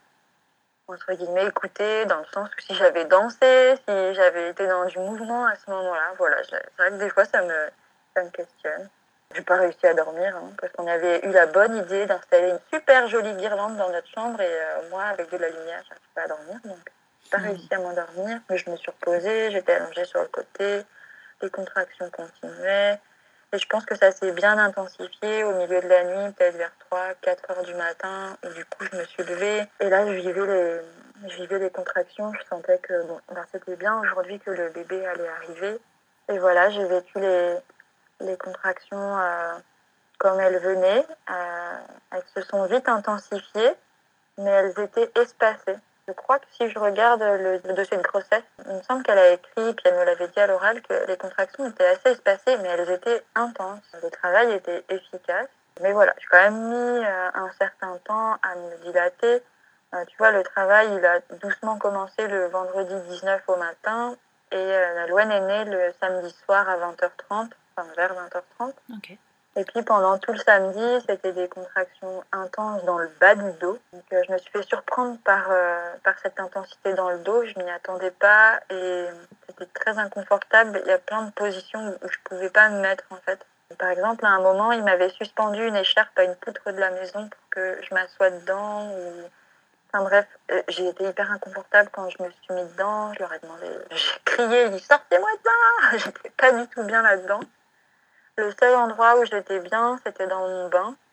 entre guillemets, écouter, dans le sens où si j'avais dansé, si j'avais été dans du mouvement à ce moment-là, voilà, c'est vrai que des fois, ça me, ça me questionne. J'ai pas réussi à dormir, hein, parce qu'on avait eu la bonne idée d'installer une super jolie guirlande dans notre chambre, et euh, moi, avec de la lumière, j'arrive pas à dormir, donc j'ai pas mmh. réussi à m'endormir, mais je me suis reposée, j'étais allongée sur le côté, les contractions continuaient, et je pense que ça s'est bien intensifié au milieu de la nuit, peut-être vers trois, quatre heures du matin, où du coup je me suis levée. Et là, je vivais les, je vivais les contractions. Je sentais que bon, ben, c'était bien aujourd'hui que le bébé allait arriver. Et voilà, j'ai vécu les, les contractions euh, comme elles venaient. Euh, elles se sont vite intensifiées, mais elles étaient espacées. Je crois que si je regarde le, le dossier de grossesse, il me semble qu'elle a écrit, puis elle me l'avait dit à l'oral, que les contractions étaient assez espacées, mais elles étaient intenses. Le travail était efficace. Mais voilà, j'ai quand même mis euh, un certain temps à me dilater. Euh, tu vois, le travail, il a doucement commencé le vendredi dix-neuf au matin, et euh, Nolwenn est née le samedi soir à vingt heures trente, enfin vers vingt heures trente. Okay. Et puis pendant tout le samedi, c'était des contractions intenses dans le bas du dos. Donc euh, je me suis fait surprendre par, euh, par cette intensité dans le dos. Je m'y attendais pas et c'était très inconfortable. Il y a plein de positions où je pouvais pas me mettre en fait. Par exemple, à un moment, il m'avait suspendu une écharpe à une poutre de la maison pour que je m'assoie dedans. Ou... Enfin bref, euh, j'ai été hyper inconfortable quand je me suis mis dedans. Je leur ai demandé, j'ai crié, j'ai dit sortez-moi de là. J'étais pas du tout bien là-dedans. Le seul endroit où j'étais bien, c'était dans mon bain.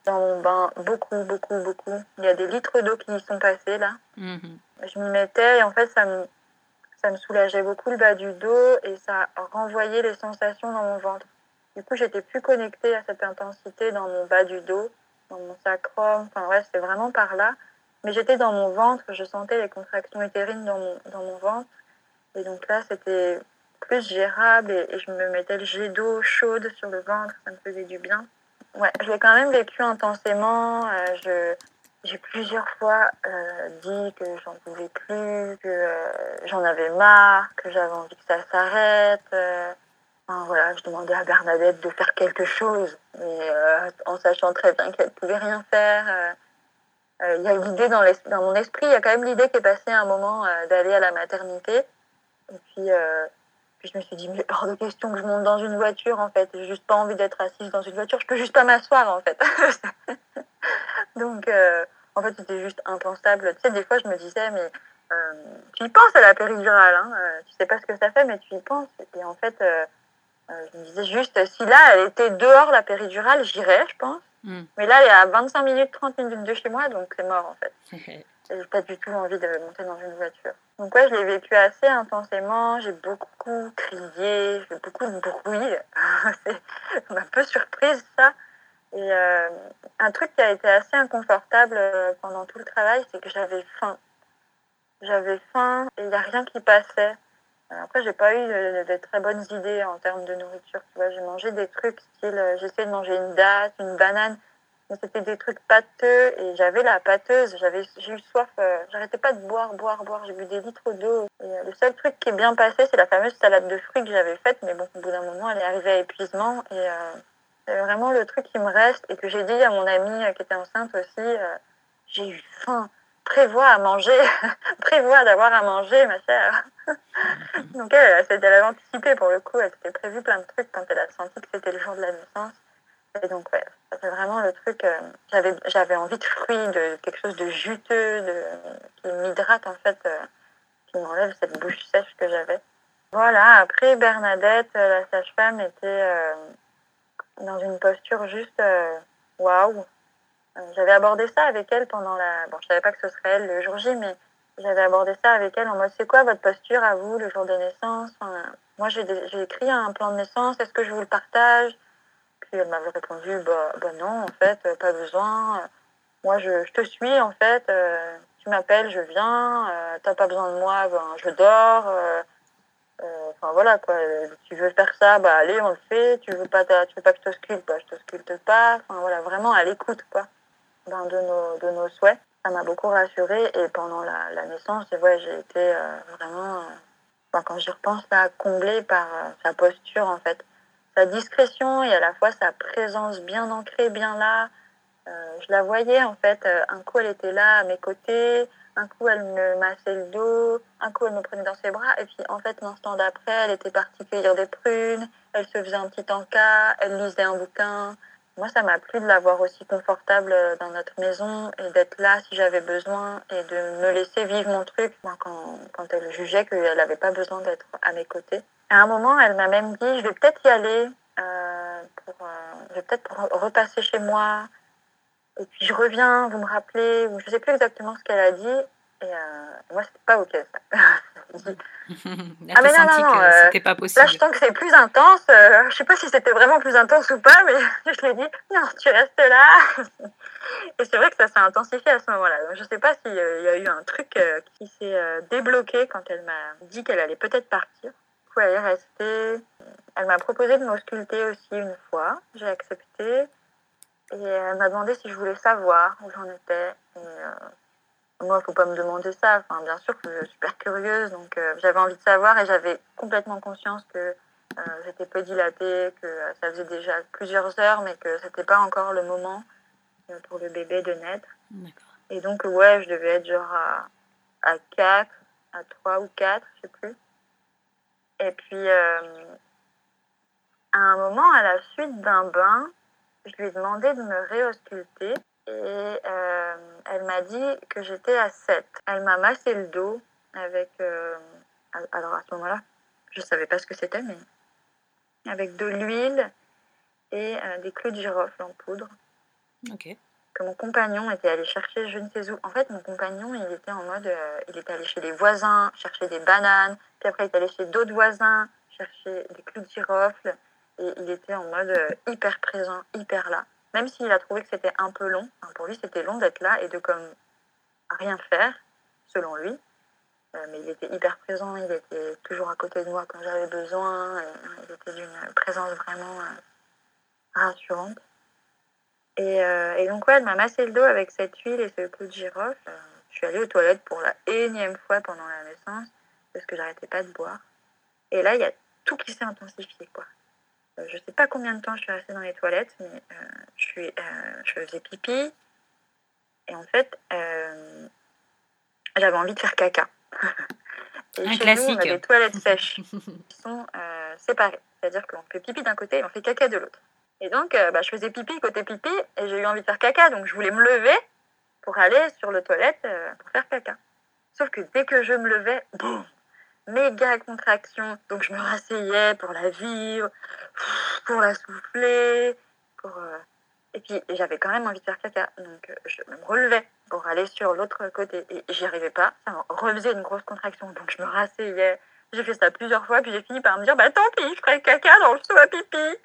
dans mon bain, beaucoup, beaucoup, beaucoup. Il y a des litres d'eau qui y sont passés, là. Mmh. Je m'y mettais et en fait, ça me, ça me soulageait beaucoup le bas du dos et ça renvoyait les sensations dans mon ventre. Du coup, j'étais plus connectée à cette intensité dans mon bas du dos, dans mon sacrum. Enfin, ouais, c'est vraiment par là. Mais j'étais dans mon ventre, je sentais les contractions utérines dans mon, dans mon ventre. Et donc là, c'était plus gérable et, et je me mettais le jet d'eau chaude sur le ventre, ça me faisait du bien. Ouais, je l'ai quand même vécu intensément. Euh, je, j'ai plusieurs fois euh, dit que j'en pouvais plus, que euh, j'en avais marre, que j'avais envie que ça s'arrête. Euh, enfin, voilà, je demandais à Bernadette de faire quelque chose, mais euh, en sachant très bien qu'elle ne pouvait rien faire. Euh, euh, y a l'idée dans, dans mon esprit, il y a quand même l'idée qui est passée à un moment euh, d'aller à la maternité. Et puis, euh, puis je me suis dit, mais hors de question que je monte dans une voiture, en fait. J'ai juste pas envie d'être assise dans une voiture. Je peux juste pas m'asseoir, en fait. Donc, euh, en fait, c'était juste impensable. Tu sais, des fois, je me disais, mais euh, tu y penses à la péridurale, hein. Euh, tu sais pas ce que ça fait, mais tu y penses. Et en fait, euh, euh, je me disais juste, si là, elle était dehors, la péridurale, j'irais, je pense. Mm. Mais là, elle est à vingt-cinq minutes, trente minutes de chez moi, donc c'est mort, en fait. J'ai pas du tout envie de monter dans une voiture. Donc ouais, je l'ai vécu assez intensément. J'ai beaucoup crié, j'ai fait beaucoup de bruit. C'est un peu surprise, ça. Et euh, un truc qui a été assez inconfortable pendant tout le travail, c'est que j'avais faim. J'avais faim et il n'y a rien qui passait. Après, j'ai pas eu de, de très bonnes idées en termes de nourriture. Tu vois, j'ai mangé des trucs style, j'ai essayé de manger une date, une banane. Mais c'était des trucs pâteux et j'avais la pâteuse, j'avais, j'ai eu soif, euh, j'arrêtais pas de boire, boire, boire, j'ai bu des litres d'eau. Et, euh, le seul truc qui est bien passé, c'est la fameuse salade de fruits que j'avais faite, mais bon, au bout d'un moment, elle est arrivée à épuisement et euh, c'est vraiment le truc qui me reste et que j'ai dit à mon amie euh, qui était enceinte aussi, euh, j'ai eu faim, prévois à manger, prévois d'avoir à manger, ma chère. Donc elle, elle, elle avait anticipé pour le coup, elle s'était prévu plein de trucs quand elle a senti que c'était le jour de la naissance. Et donc, ouais, c'est vraiment le truc. Euh, j'avais, j'avais envie de fruits, de quelque chose de juteux, de, qui m'hydrate, en fait, euh, qui m'enlève cette bouche sèche que j'avais. Voilà, après, Bernadette, euh, la sage-femme, était euh, dans une posture juste waouh. Wow. Euh, j'avais abordé ça avec elle pendant la. Bon, je savais pas que ce serait elle le jour J, mais j'avais abordé ça avec elle en mode c'est quoi votre posture à vous le jour de naissance? Enfin, moi, j'ai, j'ai écrit un plan de naissance, est-ce que je vous le partage? Puis elle m'avait répondu, bah, bah non, en fait, euh, pas besoin. Moi, je, je te suis, en fait. Euh, tu m'appelles, je viens. Euh, t'as pas besoin de moi, ben, je dors. Euh, euh, enfin, voilà, quoi. Tu veux faire ça, bah, allez, on le fait. Tu veux pas, tu veux pas que je t'ausculte, bah, je t'ausculte pas. Enfin, voilà, vraiment à l'écoute, quoi, ben, de, nos, de nos souhaits. Ça m'a beaucoup rassurée. Et pendant la, la naissance, ouais, j'ai été euh, vraiment, euh, ben, quand j'y repense, là, comblée par euh, sa posture, en fait. Sa discrétion et à la fois sa présence bien ancrée, bien là. Euh, je la voyais en fait. Euh, un coup, elle était là à mes côtés. Un coup, elle me massait le dos. Un coup, elle me prenait dans ses bras. Et puis, en fait, l'instant d'après, elle était partie cueillir des prunes. Elle se faisait un petit encas. Elle lisait un bouquin. Moi, ça m'a plu de la voir aussi confortable dans notre maison et d'être là si j'avais besoin et de me laisser vivre mon truc. Moi, quand, quand elle jugeait qu'elle n'avait pas besoin d'être à mes côtés. À un moment, elle m'a même dit, je vais peut-être y aller, euh, pour, euh, je vais peut-être repasser chez moi, et puis je reviens, vous me rappelez, ou je ne sais plus exactement ce qu'elle a dit, et euh, moi, c'était pas OK, ça. ah mais non, non, non, euh, c'était pas possible. Là, je sens que c'est plus intense, euh, je sais pas si c'était vraiment plus intense ou pas, mais je lui ai dit, non, tu restes là. Et c'est vrai que ça s'est intensifié à ce moment-là. Donc, je sais pas s'il euh, y a eu un truc euh, qui s'est euh, débloqué quand elle m'a dit qu'elle allait peut-être partir. Elle est restée. Elle m'a proposé de m'ausculter aussi une fois. J'ai accepté. Et elle m'a demandé si je voulais savoir où j'en étais. Et euh, moi, il ne faut pas me demander ça. Enfin, bien sûr que je suis super curieuse. Donc, euh, j'avais envie de savoir et j'avais complètement conscience que euh, j'étais peu dilatée, que euh, ça faisait déjà plusieurs heures, mais que ce n'était pas encore le moment euh, pour le bébé de naître. D'accord. Et donc, ouais, je devais être genre à, à quatre, à trois ou quatre, je ne sais plus. Et puis, euh, à un moment, à la suite d'un bain, je lui ai demandé de me réausculter et euh, elle m'a dit que j'étais à sept. Elle m'a massé le dos avec... Euh, alors à ce moment-là, je ne savais pas ce que c'était, mais avec de l'huile et euh, des clous de girofle en poudre. Ok. Que mon compagnon était allé chercher je ne sais où. En fait, mon compagnon, il était en mode... Euh, il était allé chez les voisins, chercher des bananes. Puis après, il est allé chez d'autres voisins, chercher des clous de girofle. Et il était en mode euh, hyper présent, hyper là. Même s'il a trouvé que c'était un peu long. Enfin, pour lui, c'était long d'être là et de comme rien faire, selon lui. Euh, mais il était hyper présent. Il était toujours à côté de moi quand j'avais besoin. Et, il était d'une présence vraiment euh, rassurante. Et, euh, et donc, ouais, elle m'a massé le dos avec cette huile et ce clou de girofle. Euh, je suis allée aux toilettes pour la énième fois pendant la naissance parce que j'arrêtais pas de boire. Et là, il y a tout qui s'est intensifié, quoi. Euh, je sais pas combien de temps je suis restée dans les toilettes, mais euh, je, suis, euh, je faisais pipi. Et en fait, euh, j'avais envie de faire caca. Et Un chez classique. nous, on a des toilettes sèches qui sont euh, séparées. C'est-à-dire qu'on fait pipi d'un côté et on fait caca de l'autre. Et donc, euh, bah, je faisais pipi côté pipi et j'ai eu envie de faire caca. Donc, je voulais me lever pour aller sur le toilette euh, pour faire caca. Sauf que dès que je me levais, boum, méga contraction. Donc, je me rasseyais pour la vivre, pour la souffler. Pour, euh... Et puis, j'avais quand même envie de faire caca. Donc, euh, je me relevais pour aller sur l'autre côté. Et j'y arrivais pas. Ça me refaisait une grosse contraction. Donc, je me rasseyais. J'ai fait ça plusieurs fois. Puis, j'ai fini par me dire, bah tant pis, je ferai caca dans le seau à pipi.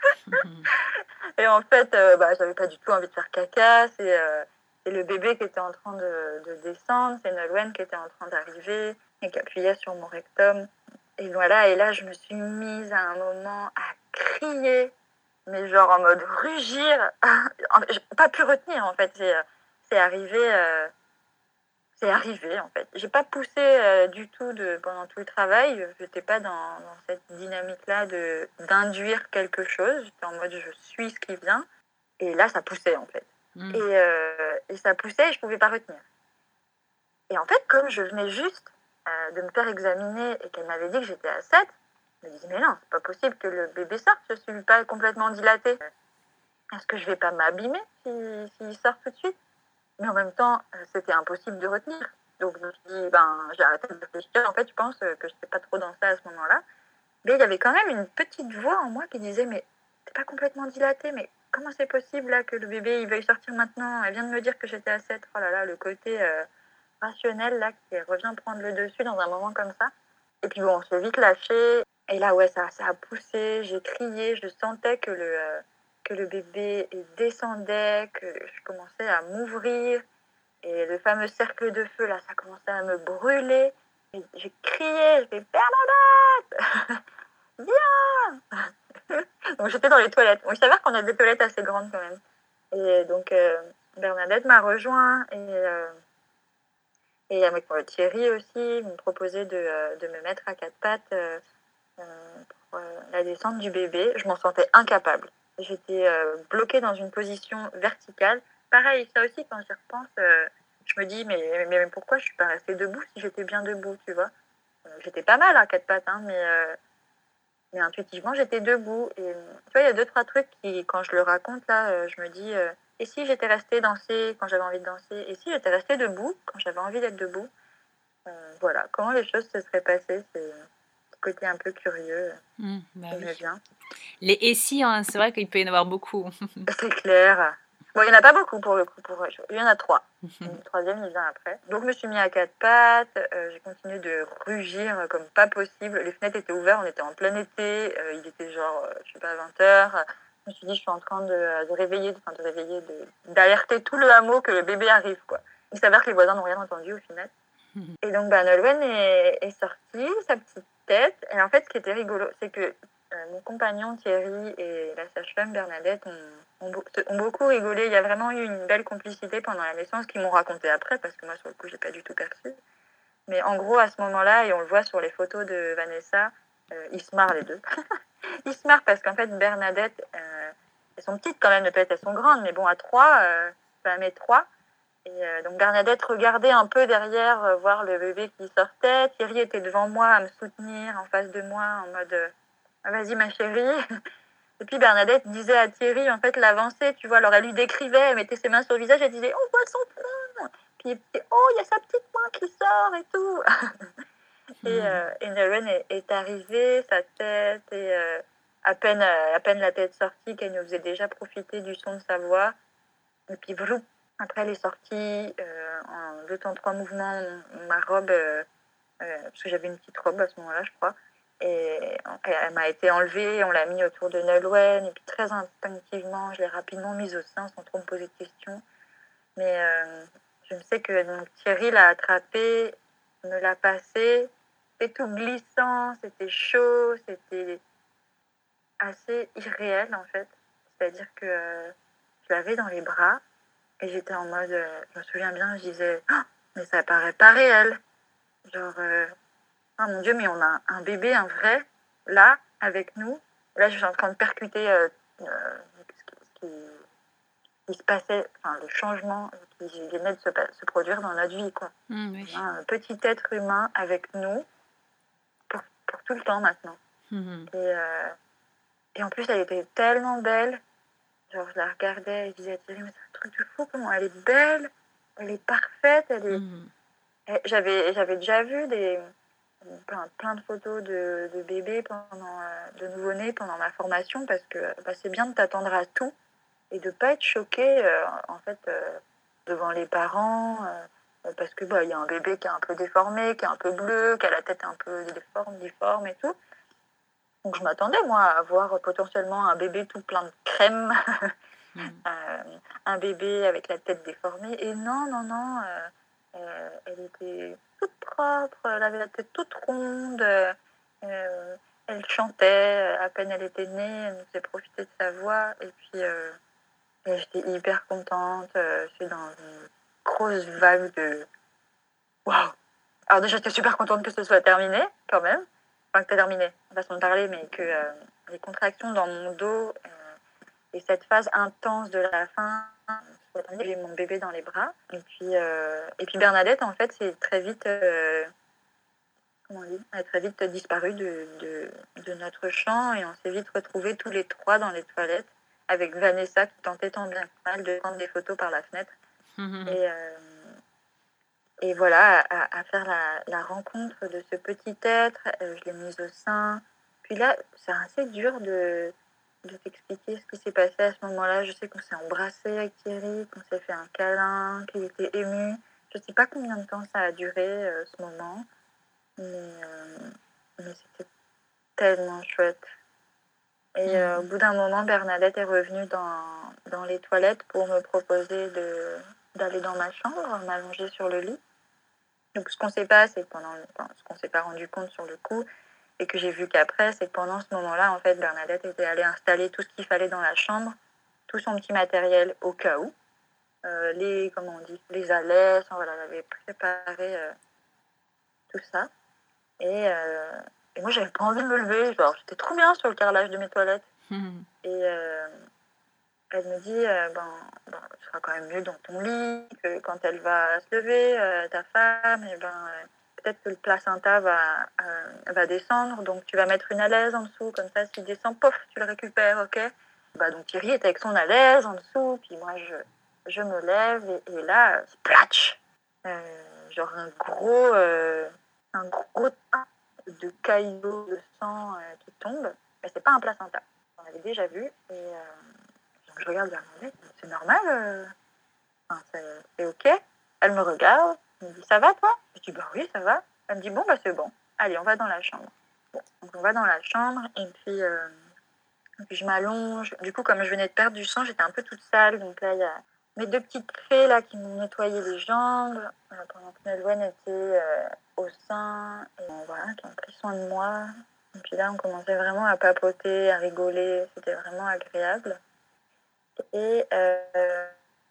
Et en fait, euh, bah, j'avais pas du tout envie de faire caca. C'est, euh, c'est le bébé qui était en train de, de descendre. C'est Nolwenn qui était en train d'arriver et qui appuyait sur mon rectum. Et voilà, et là, je me suis mise à un moment à crier, mais genre en mode rugir. J'ai pas pu retenir, en fait. C'est, c'est arrivé... Euh, c'est arrivé, en fait. J'ai pas poussé euh, du tout de, pendant tout le travail. J'étais pas dans, dans cette dynamique-là de, d'induire quelque chose. J'étais en mode, je suis ce qui vient. Et là, ça poussait, en fait. Mmh. Et, euh, et ça poussait et je pouvais pas retenir. Et en fait, comme je venais juste euh, de me faire examiner et qu'elle m'avait dit que j'étais à sept, je me disais, mais non, c'est pas possible que le bébé sorte. Je suis pas complètement dilatée. Est-ce que je vais pas m'abîmer s'il si, si sort tout de suite? Mais en même temps, c'était impossible de retenir. Donc, je me suis dit, ben, j'ai arrêté de réfléchir. En fait, je pense que je n'étais pas trop dans ça à ce moment-là. Mais il y avait quand même une petite voix en moi qui disait, mais t'es pas complètement dilatée, mais comment c'est possible là que le bébé il veuille sortir maintenant? Elle vient de me dire que j'étais à sept. Oh là là, le côté euh, rationnel là qui revient prendre le dessus dans un moment comme ça. Et puis bon, on s'est vite lâché. Et là, ouais, ça, ça a poussé. J'ai crié. Je sentais que le... Euh, que le bébé descendait, que je commençais à m'ouvrir. Et le fameux cercle de feu, là, ça commençait à me brûler. Et j'ai crié, j'ai fait « Bernadette, viens !» Donc j'étais dans les toilettes. Bon, il s'avère qu'on a des toilettes assez grandes quand même. Et donc euh, Bernadette m'a rejoint et, euh, et avec euh, Thierry aussi me proposait de, euh, de me mettre à quatre pattes euh, pour euh, la descente du bébé. Je m'en sentais incapable. J'étais euh, bloquée dans une position verticale. Pareil, ça aussi, quand j'y repense, euh, je me dis, mais, mais, mais pourquoi je ne suis pas restée debout si j'étais bien debout, tu vois? euh, J'étais pas mal à quatre pattes, hein, mais, euh, mais intuitivement, j'étais debout. Et tu vois, il y a deux, trois trucs qui, quand je le raconte, là, euh, je me dis, euh, et si j'étais restée danser quand j'avais envie de danser? Et si j'étais restée debout quand j'avais envie d'être debout? euh, Voilà, comment les choses se seraient passées, c'est côté un peu curieux. Mmh, bah oui. Bien. Les et si, hein, c'est vrai qu'il peut y en avoir beaucoup. C'est clair. Bon, il n'y en a pas beaucoup pour le coup. Pour... Il y en a trois. Le troisième, il vient après. Donc, je me suis mis à quatre pattes. Euh, j'ai continué de rugir comme pas possible. Les fenêtres étaient ouvertes. On était en plein été. Euh, il était genre, euh, je sais pas, vingt heures. Je me suis dit, je suis en train de, de réveiller, enfin, de réveiller, de, d'alerter tout le hameau que le bébé arrive, quoi. Il s'avère que les voisins n'ont rien entendu au final. Et donc, bah, Nolwenn est, est sortie, sa petite tête. Et en fait, ce qui était rigolo, c'est que euh, mon compagnon Thierry et la sage-femme Bernadette ont, ont, ont beaucoup rigolé. Il y a vraiment eu une belle complicité pendant la naissance qu'ils m'ont raconté après, parce que moi, sur le coup, je n'ai pas du tout perçu. Mais en gros, à ce moment-là, et on le voit sur les photos de Vanessa, euh, ils se marrent les deux. Ils se marrent parce qu'en fait, Bernadette, euh, elles sont petites quand même, peut-être elles sont grandes, mais bon, à trois, euh, ça met trois. Et euh, donc Bernadette regardait un peu derrière, euh, voir le bébé qui sortait. Thierry était devant moi à me soutenir, en face de moi, en mode euh, ah, vas-y ma chérie. Et puis Bernadette disait à Thierry, en fait, l'avancée, tu vois. Alors elle lui décrivait, elle mettait ses mains sur le visage, elle disait on voit son front. Puis oh, il y a sa petite main qui sort et tout. Et, euh, et Nolwenn est, est arrivée, sa tête, et euh, à, peine, à peine la tête sortie, qu'elle nous faisait déjà profiter du son de sa voix. Et puis, brou, après, elle est sortie euh, en deux temps, trois mouvements, ma robe, euh, euh, parce que j'avais une petite robe à ce moment-là, je crois. Et elle, elle m'a été enlevée, on l'a mis autour de Nolwenn, et puis très instinctivement, je l'ai rapidement mise au sein sans trop me poser de questions. Mais euh, je sais que donc, Thierry l'a attrapée, me l'a passée, c'était tout glissant, c'était chaud, c'était assez irréel en fait. C'est-à-dire que euh, je l'avais dans les bras et j'étais en mode, euh, je me souviens bien, je disais, oh, mais ça paraît pas réel. Genre, euh, oh mon Dieu, mais on a un bébé, un vrai, là, avec nous. Là, je suis en train de percuter euh, euh, ce, qui, ce, qui, ce qui se passait, enfin, le changement qui venait de se, se produire dans notre vie, quoi. Mmh, oui. On a un petit être humain avec nous pour, pour tout le temps maintenant. Mmh. Et, euh, et en plus, elle était tellement belle. Genre, je la regardais et je disais à Thierry, mais c'est un truc de fou, comment elle est belle, elle est parfaite, elle est... Mmh. Elle, j'avais, j'avais déjà vu des... Plein, plein de photos de, de bébés, pendant, euh, de nouveau-nés pendant ma formation parce que bah, c'est bien de t'attendre à tout et de ne pas être choqué euh, en fait, euh, devant les parents euh, parce que bah, y a un bébé qui est un peu déformé, qui est un peu bleu, qui a la tête un peu déforme, difforme et tout. Donc je m'attendais moi à voir potentiellement un bébé tout plein de crème, mmh. euh, un bébé avec la tête déformée et non, non, non, euh, euh, elle était toute propre, elle avait la tête toute ronde, euh, euh, elle chantait, à peine elle était née, elle nous faisait profiter de sa voix et puis euh, et j'étais hyper contente, euh, je suis dans une grosse vague de waouh. Alors déjà j'étais super contente que ce soit terminé quand même, enfin que c'est terminé, façon de parler, mais que euh, les contractions dans mon dos euh, et cette phase intense de la fin, j'ai mon bébé dans les bras. Et puis, euh, et puis Bernadette, en fait, c'est très vite, euh, comment on dit, elle est très vite disparue de, de, de notre champ et on s'est vite retrouvés tous les trois dans les toilettes avec Vanessa qui tentait tant bien que mal de prendre des photos par la fenêtre. Mmh. Et, euh, et voilà, à, à faire la, la rencontre de ce petit être, euh, je l'ai mise au sein. Puis là, c'est assez dur de... de t'expliquer ce qui s'est passé à ce moment-là. Je sais qu'on s'est embrassé avec Thierry, qu'on s'est fait un câlin, qu'il était ému. Je ne sais pas combien de temps ça a duré, euh, ce moment, mais, euh, mais c'était tellement chouette. Et mmh. euh, au bout d'un moment, Bernadette est revenue dans, dans les toilettes pour me proposer de, d'aller dans ma chambre, m'allonger sur le lit. Donc ce qu'on ne sait pas, c'est que pendant, enfin, ce qu'on ne s'est pas rendu compte sur le coup, et que j'ai vu qu'après, c'est que pendant ce moment-là, en fait, Bernadette était allée installer tout ce qu'il fallait dans la chambre, tout son petit matériel au cas où, euh, les, comment on dit, les allaies, enfin, voilà, elle avait préparé euh, tout ça. Et, euh, et moi, j'avais pas envie de me lever, genre, j'étais trop bien sur le carrelage de mes toilettes. Mmh. Et euh, elle me dit, euh, ben, ben, tu seras quand même mieux dans ton lit, que quand elle va se lever, euh, ta femme, et ben... Euh, peut-être que le placenta va, euh, va descendre, donc tu vas mettre une alaise en dessous, comme ça, s'il descend, pof, tu le récupères, ok. Bah, donc Thierry était avec son alaise en dessous, puis moi, je, je me lève, et, et là, splatch, euh, genre un gros, euh, un gros tas de caillots de sang euh, qui tombe, mais c'est pas un placenta, on avait déjà vu, et euh, donc je regarde Bernadette, c'est normal, euh, enfin, c'est, c'est ok. Elle me regarde, elle me dit, ça va toi? Je dis, bah oui, ça va. Elle me dit, bon, bah c'est bon. Allez, on va dans la chambre. Bon, donc on va dans la chambre, et puis, euh, et puis je m'allonge. Du coup, comme je venais de perdre du sang, j'étais un peu toute sale. Donc là, il y a mes deux petites fées là, qui m'ont nettoyé les jambes, euh, pendant que Nolwenn était euh, au sein, et euh, voilà, qui ont pris soin de moi. Et puis là, on commençait vraiment à papoter, à rigoler. C'était vraiment agréable. Et... Euh,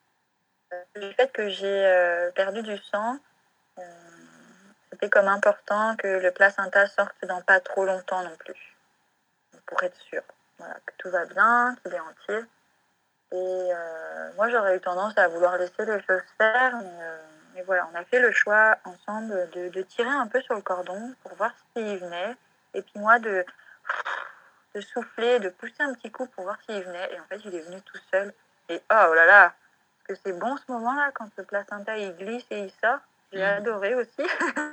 le fait que j'ai euh, perdu du sang, euh, c'était comme important que le placenta sorte dans pas trop longtemps non plus, pour être sûr, voilà, que tout va bien, qu'il est entier. Et euh, moi, j'aurais eu tendance à vouloir laisser les choses faire, mais, euh, mais voilà, on a fait le choix ensemble de, de tirer un peu sur le cordon pour voir s'il venait, et puis moi de, de souffler, de pousser un petit coup pour voir s'il venait, et en fait, il est venu tout seul. Et oh là là, que c'est bon ce moment-là, quand le placenta il glisse et il sort. J'ai mmh. adoré aussi.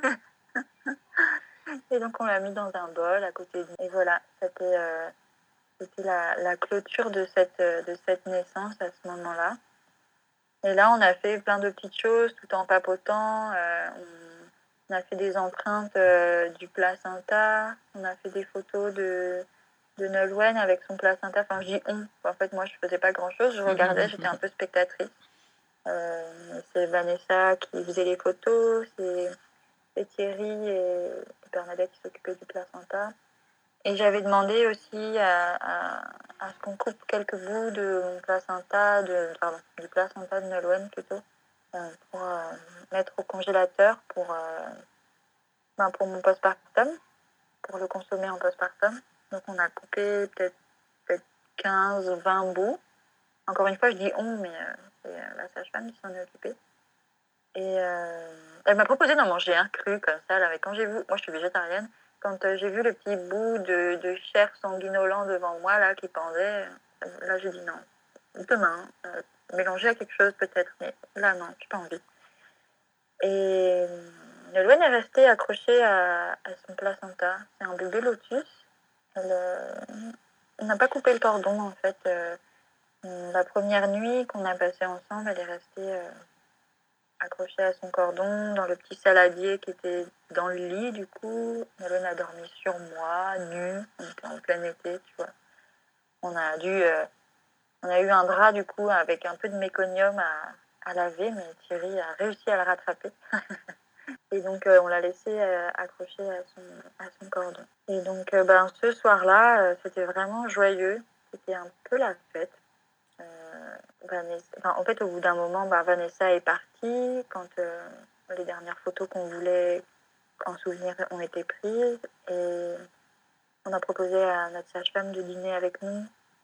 Et donc on l'a mis dans un bol à côté de nous. Et voilà, c'était, euh, c'était la, la clôture de cette, de cette naissance à ce moment-là. Et là, on a fait plein de petites choses tout en papotant. Euh, on, on a fait des empreintes euh, du placenta. On a fait des photos de, de Nolwenn avec son placenta. Enfin, je dis on. En fait, moi, je faisais pas grand-chose. Je regardais, j'étais un peu spectatrice. Euh, c'est Vanessa qui faisait les photos. C'est, c'est Thierry et Bernadette qui s'occupaient du placenta. Et j'avais demandé aussi à, à, à ce qu'on coupe quelques bouts de mon placenta, de, pardon, du placenta de Nolwenn plutôt, euh, pour euh, mettre au congélateur pour, euh, ben pour mon postpartum, pour le consommer en postpartum. Donc on a coupé peut-être, peut-être quinze, vingt bouts. Encore une fois, je dis on, mais euh, c'est euh, la sage-femme qui s'en est occupée. Et euh, elle m'a proposé d'en manger un cru comme ça. Là, mais quand j'ai vu, moi je suis végétarienne, quand euh, j'ai vu le petit bout de, de chair sanguinolent devant moi là qui pendait, euh, là j'ai dit non. Demain, euh, mélanger à quelque chose peut-être, mais là non, j'ai pas envie. Et Nolwenn est restée accrochée à, à son placenta. C'est un bébé lotus. Elle, euh, on n'a pas coupé le cordon en fait. Euh, la première nuit qu'on a passée ensemble, elle est restée euh, accrochée à son cordon dans le petit saladier qui était dans le lit. Du coup, Nolwenn a dormi sur moi, nue. On était en plein été, tu vois. On a dû, euh, on a eu un drap du coup avec un peu de méconium à, à laver, mais Thierry a réussi à le rattraper. Et donc, euh, on l'a laissé euh, accroché à son, à son cordon. Et donc, euh, ben, ce soir-là, euh, c'était vraiment joyeux. C'était un peu la fête. Euh, Vanessa, enfin, en fait, au bout d'un moment, bah, Vanessa est partie quand euh, les dernières photos qu'on voulait en souvenir ont été prises. Et on a proposé à notre sage-femme de dîner avec nous.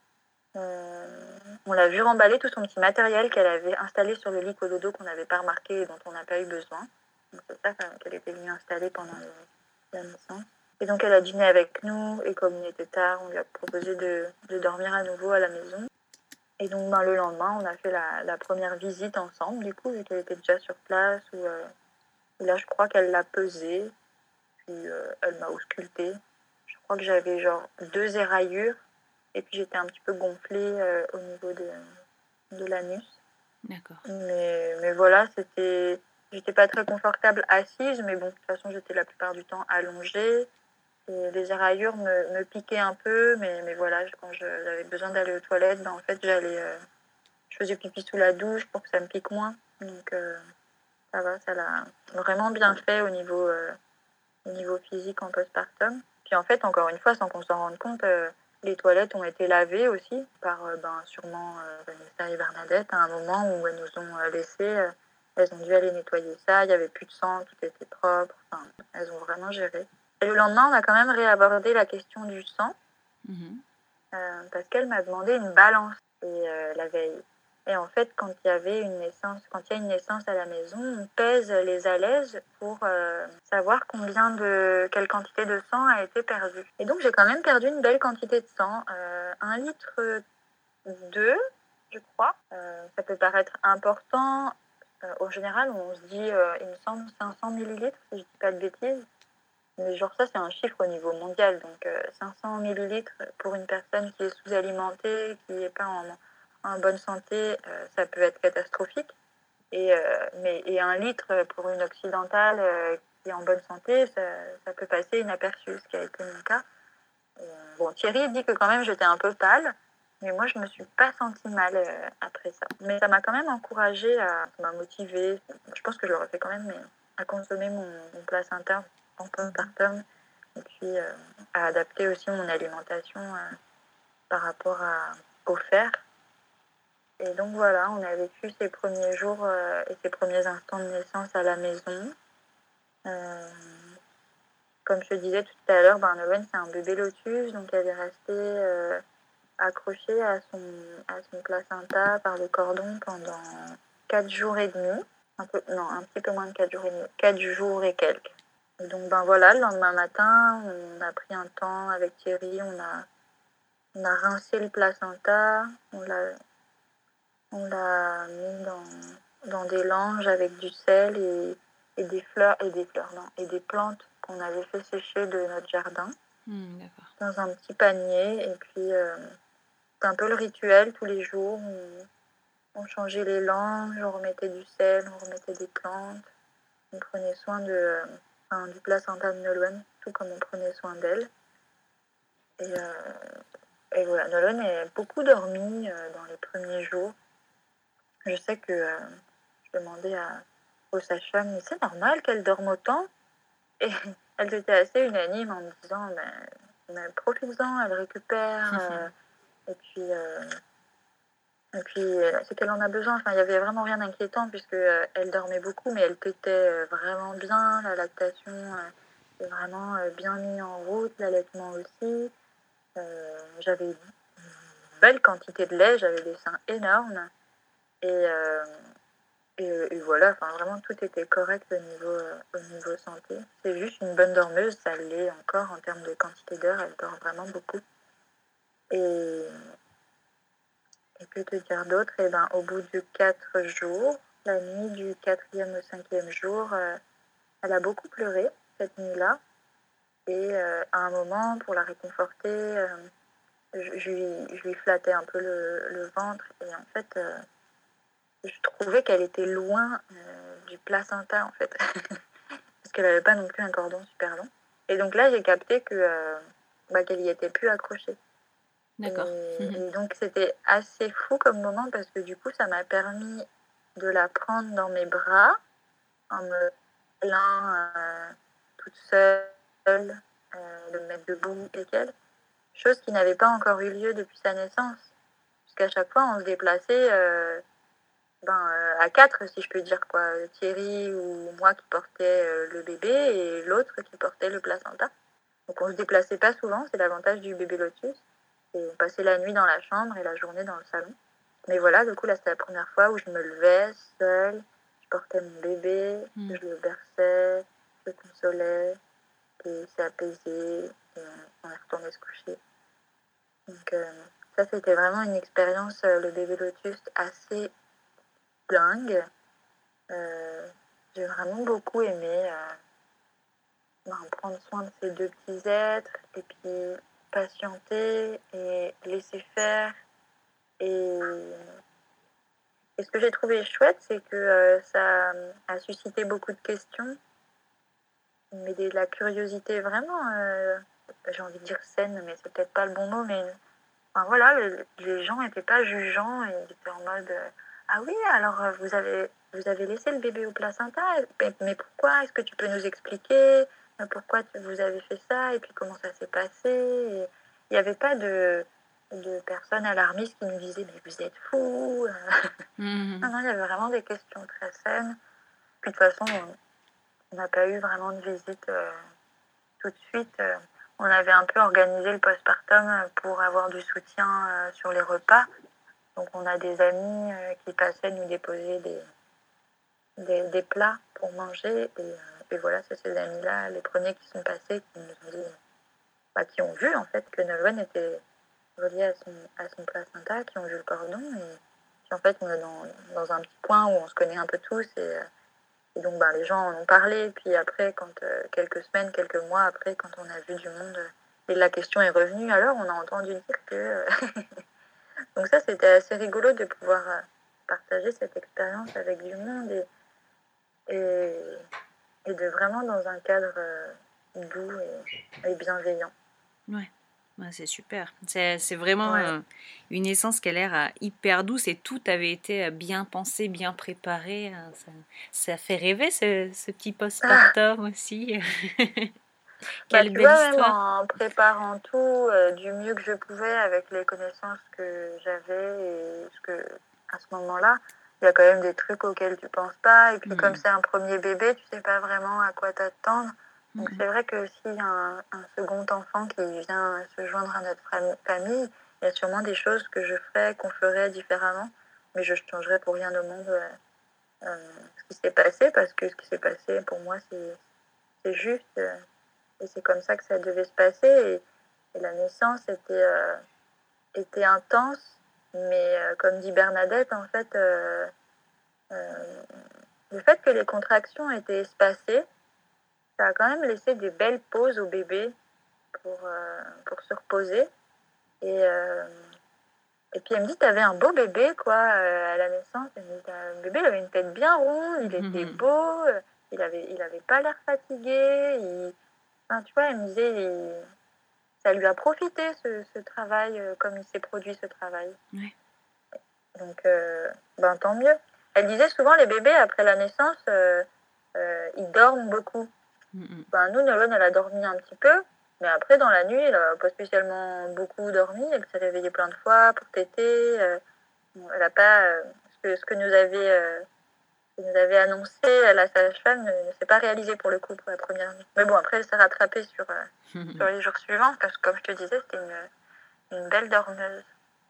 Euh, on l'a vu remballer tout son petit matériel qu'elle avait installé sur le lit cododo qu'on n'avait pas remarqué et dont on n'a pas eu besoin. Donc c'est ça qu'elle était venue installer pendant le, la naissance. Et donc elle a dîné avec nous et comme il était tard, on lui a proposé de, de dormir à nouveau à la maison. Et donc ben, le lendemain, on a fait la, la première visite ensemble, du coup, vu qu'elle était déjà sur place. Où, euh, où là, je crois qu'elle l'a pesée, puis euh, elle m'a auscultée. Je crois que j'avais genre deux éraillures. Et puis j'étais un petit peu gonflée euh, au niveau de, de l'anus. D'accord. Mais, mais voilà, c'était... J'étais pas très confortable assise, mais bon, de toute façon, j'étais la plupart du temps allongée. Et les éraillures me, me piquaient un peu, mais, mais voilà, quand je, j'avais besoin d'aller aux toilettes, ben, en fait, j'allais... Euh, je faisais pipi sous la douche pour que ça me pique moins. Donc euh, ça va, ça l'a vraiment bien fait au niveau, euh, au niveau physique en postpartum. Puis en fait, encore une fois, sans qu'on s'en rende compte... Euh, les toilettes ont été lavées aussi par euh, ben, sûrement euh, Vanessa et Bernadette à un moment où elles nous ont euh, laissé. Euh, elles ont dû aller nettoyer ça, il n'y avait plus de sang, tout était propre. Enfin, elles ont vraiment géré. Et le lendemain, on a quand même réabordé la question du sang Mm-hmm. euh, parce qu'elle m'a demandé une balance et, euh, la veille. Et en fait, quand il y avait une naissance, quand il y a une naissance à la maison, on pèse les alaises pour euh, savoir combien de, quelle quantité de sang a été perdue. Et donc, j'ai quand même perdu une belle quantité de sang, euh, un litre deux, je crois. Euh, ça peut paraître important. Euh, au général, on se dit, euh, il me semble, cinq cents millilitres, si je dis pas de bêtises. Mais genre ça, c'est un chiffre au niveau mondial. Donc euh, cinq cents millilitres pour une personne qui est sous-alimentée, qui n'est pas en, en bonne santé, euh, ça peut être catastrophique. Et, euh, mais, et un litre pour une occidentale euh, qui est en bonne santé, ça, ça peut passer inaperçu, ce qui a été mon cas. Et, euh, bon, Thierry dit que quand même j'étais un peu pâle, mais moi je me suis pas sentie mal euh, après ça. Mais ça m'a quand même encouragée, à, ça m'a motivée. Je pense que je l'aurais fait quand même, mais à consommer mon, mon placenta en postpartum et puis euh, à adapter aussi mon alimentation euh, par rapport à, au fer. Et donc voilà, on a vécu ces premiers jours euh, et ces premiers instants de naissance à la maison. Euh, comme je te disais tout à l'heure, ben, Nolwenn c'est un bébé lotus, donc elle est restée euh, accrochée à son, à son placenta par le cordon pendant quatre jours et demi. Un peu, non, un petit peu moins de quatre jours et demi. quatre jours et quelques. Et donc ben voilà, le lendemain matin, on a pris un temps avec Thierry, on a, on a rincé le placenta, on l'a, on l'a mis dans, dans des langes avec du sel et, et des fleurs, et des fleurs, non, et des plantes qu'on avait fait sécher de notre jardin. Mmh, d'accord. Dans un petit panier. Et puis, euh, c'est un peu le rituel tous les jours. On, on changeait les langues, on remettait du sel, on remettait des plantes. On prenait soin de, euh, enfin, du placenta de Nolwenn, tout comme on prenait soin d'elle. Et, euh, et voilà, Nolwenn a beaucoup dormi euh, dans les premiers jours. Je sais que euh, je demandais à, au sage-femme, mais c'est normal qu'elle dorme autant? Et elle était assez unanime en me disant, ben, ben, profite-en, elle récupère. Euh, et puis, euh, et puis euh, c'est qu'elle en a besoin. Enfin, il n'y avait vraiment rien d'inquiétant puisque euh, elle dormait beaucoup, mais elle tétait euh, vraiment bien. La lactation euh, est vraiment euh, bien mise en route, l'allaitement aussi. Euh, j'avais une belle quantité de lait, j'avais des seins énormes. Et, euh, et, et voilà, enfin, vraiment tout était correct au niveau, euh, au niveau santé. C'est juste une bonne dormeuse, ça l'est encore en termes de quantité d'heures, elle dort vraiment beaucoup. Et, et que te dire d'autre? Et ben, au bout de quatre jours, la nuit du quatrième au cinquième jour, euh, elle a beaucoup pleuré cette nuit-là. Et euh, à un moment, pour la réconforter, euh, je, je, lui, je lui flattais un peu le, le ventre. Et en fait, euh, je trouvais qu'elle était loin euh, du placenta, en fait. Parce qu'elle n'avait pas non plus un cordon super long. Et donc là, j'ai capté que, euh, bah, qu'elle y était plus accrochée. D'accord. Et, et donc, c'était assez fou comme moment parce que du coup, ça m'a permis de la prendre dans mes bras en me câlinant euh, toute seule, euh, de me mettre debout avec elle. Chose qui n'avait pas encore eu lieu depuis sa naissance. Puisqu'à chaque fois, on se déplaçait euh, ben, euh, à quatre, si je peux dire, quoi. Thierry ou moi qui portait euh, le bébé et l'autre qui portait le placenta. Donc on se déplaçait pas souvent, c'est l'avantage du bébé Lotus. Et on passait la nuit dans la chambre et la journée dans le salon. Mais voilà, du coup, là, c'était la première fois où je me levais seule, je portais mon bébé, Mm. je le berçais, je le consolais, et il s'est apaisé, et on est retourné se coucher. Donc euh, ça, c'était vraiment une expérience, euh, le bébé Lotus, assez dingue. Euh, j'ai vraiment beaucoup aimé euh, ben, prendre soin de ces deux petits êtres et puis patienter et laisser faire. Et, et ce que j'ai trouvé chouette, c'est que euh, ça a suscité beaucoup de questions, mais de la curiosité vraiment, euh, j'ai envie de dire saine, mais c'est peut-être pas le bon mot, mais enfin, voilà, le, les gens n'étaient pas jugeants et ils étaient en mode euh, ah oui, alors euh, vous avez, vous avez laissé le bébé au placenta, mais, mais pourquoi? Est-ce que tu peux nous expliquer euh, pourquoi tu, vous avez fait ça et puis comment ça s'est passé? Et il n'y avait pas de, de personnes alarmistes qui nous disaient mais vous êtes fous. Mhm. Non, non, il y avait vraiment des questions très saines. Puis de toute façon, on n'a pas eu vraiment de visite euh, tout de suite. Euh, on avait un peu organisé le postpartum pour avoir du soutien euh, sur les repas. Donc on a des amis euh, qui passaient nous déposer des, des, des plats pour manger. Et, euh, et voilà, c'est ces amis-là, les premiers qui sont passés, qui nous ont dit, bah, qui ont vu en fait que Nolwenn était reliée à son, à son placenta, qui ont vu le cordon. Et puis en fait, on est dans, dans un petit coin où on se connaît un peu tous. Et, euh, et donc ben, les gens en ont parlé. Puis après, quand euh, quelques semaines, quelques mois après, quand on a vu du monde, euh, et la question est revenue, alors on a entendu dire que... euh, Donc ça, c'était assez rigolo de pouvoir euh, partager cette expérience avec du monde et, et, et de vraiment dans un cadre euh, doux et, et bienveillant. Ouais. Ouais, c'est super. C'est, c'est vraiment Ouais. euh, une naissance qui a l'air euh, hyper douce et tout avait été euh, bien pensé, bien préparé. euh, Ça, ça fait rêver ce, ce petit postpartum aussi. Bah, Quelle tu belle vois, même histoire. en préparant tout euh, du mieux que je pouvais avec les connaissances que j'avais et ce que, à ce moment-là, il y a quand même des trucs auxquels tu penses pas. Et puis Mhm. comme c'est un premier bébé, tu sais pas vraiment à quoi t'attendre. Donc Mhm. c'est vrai que s'il y a un, un second enfant qui vient se joindre à notre fam- famille, il y a sûrement des choses que je ferais, qu'on ferait différemment. Mais je ne changerais pour rien au monde euh, euh, ce qui s'est passé parce que ce qui s'est passé pour moi, c'est, c'est juste. Euh, et c'est comme ça que ça devait se passer. Et, et la naissance était, euh, était intense. Mais euh, comme dit Bernadette, en fait, euh, euh, le fait que les contractions étaient espacées, ça a quand même laissé des belles pauses au bébé pour, euh, pour se reposer. Et, euh, Et puis elle me dit, t'avais un beau bébé, quoi, euh, à la naissance. Elle me dit, le bébé, il avait une tête bien ronde, il était beau, euh, il avait, il avait pas l'air fatigué. Il... Enfin, tu vois, elle me disait, il... ça lui a profité, ce, ce travail, euh, comme il s'est produit, ce travail. Ouais. Donc, euh, ben, tant mieux. Elle disait souvent, les bébés, après la naissance, euh, euh, ils dorment beaucoup. Mm-hmm. Ben, nous, Nolwenn, elle a dormi un petit peu. Mais après, dans la nuit, elle n'a pas spécialement beaucoup dormi. Elle s'est réveillée plein de fois pour téter. Euh, elle n'a pas... Euh, ce, que, ce que nous avait, euh, que nous avait annoncé la sage-femme ne, ne s'est pas réalisé pour le coup pour la première nuit. Mais bon, après, elle s'est rattrapée sur, euh, sur les jours suivants. Parce que, comme je te disais, c'était une, une belle dormeuse.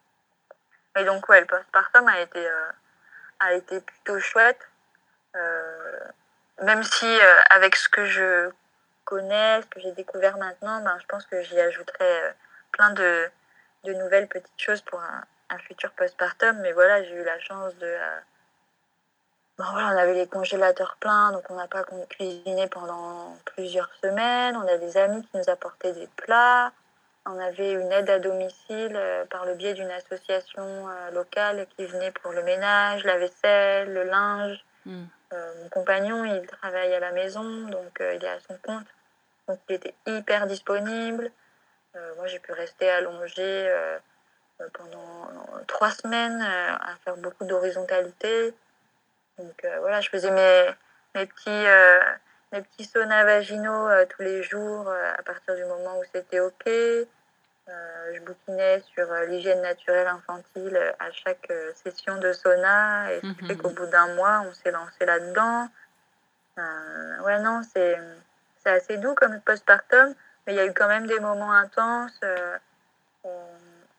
Et donc, ouais, le postpartum a été, euh, a été plutôt chouette. Euh, même si, euh, avec ce que je... connais, ce que j'ai découvert maintenant, ben, je pense que j'y ajouterai euh, plein de, de nouvelles petites choses pour un, un futur postpartum. Mais voilà, j'ai eu la chance de... Euh... Ben, voilà, on avait les congélateurs pleins, donc on n'a pas cuisiné pendant plusieurs semaines. On a des amis qui nous apportaient des plats. On avait une aide à domicile euh, par le biais d'une association euh, locale qui venait pour le ménage, la vaisselle, le linge. Mm. Euh, mon compagnon, il travaille à la maison, donc euh, il est à son compte. Donc, il était hyper disponible. Euh, moi, j'ai pu rester allongée euh, pendant trois semaines euh, à faire beaucoup d'horizontalité. Donc, euh, voilà, je faisais mes, mes, petits, euh, mes petits saunas vaginaux euh, tous les jours euh, à partir du moment où c'était OK. Euh, je bouquinais sur euh, l'hygiène naturelle infantile euh, à chaque euh, session de sauna. Et ce qui fait qu'au bout d'un mois, on s'est lancé là-dedans. Euh, ouais, non, c'est... C'est assez doux comme postpartum, mais il y a eu quand même des moments intenses euh, euh,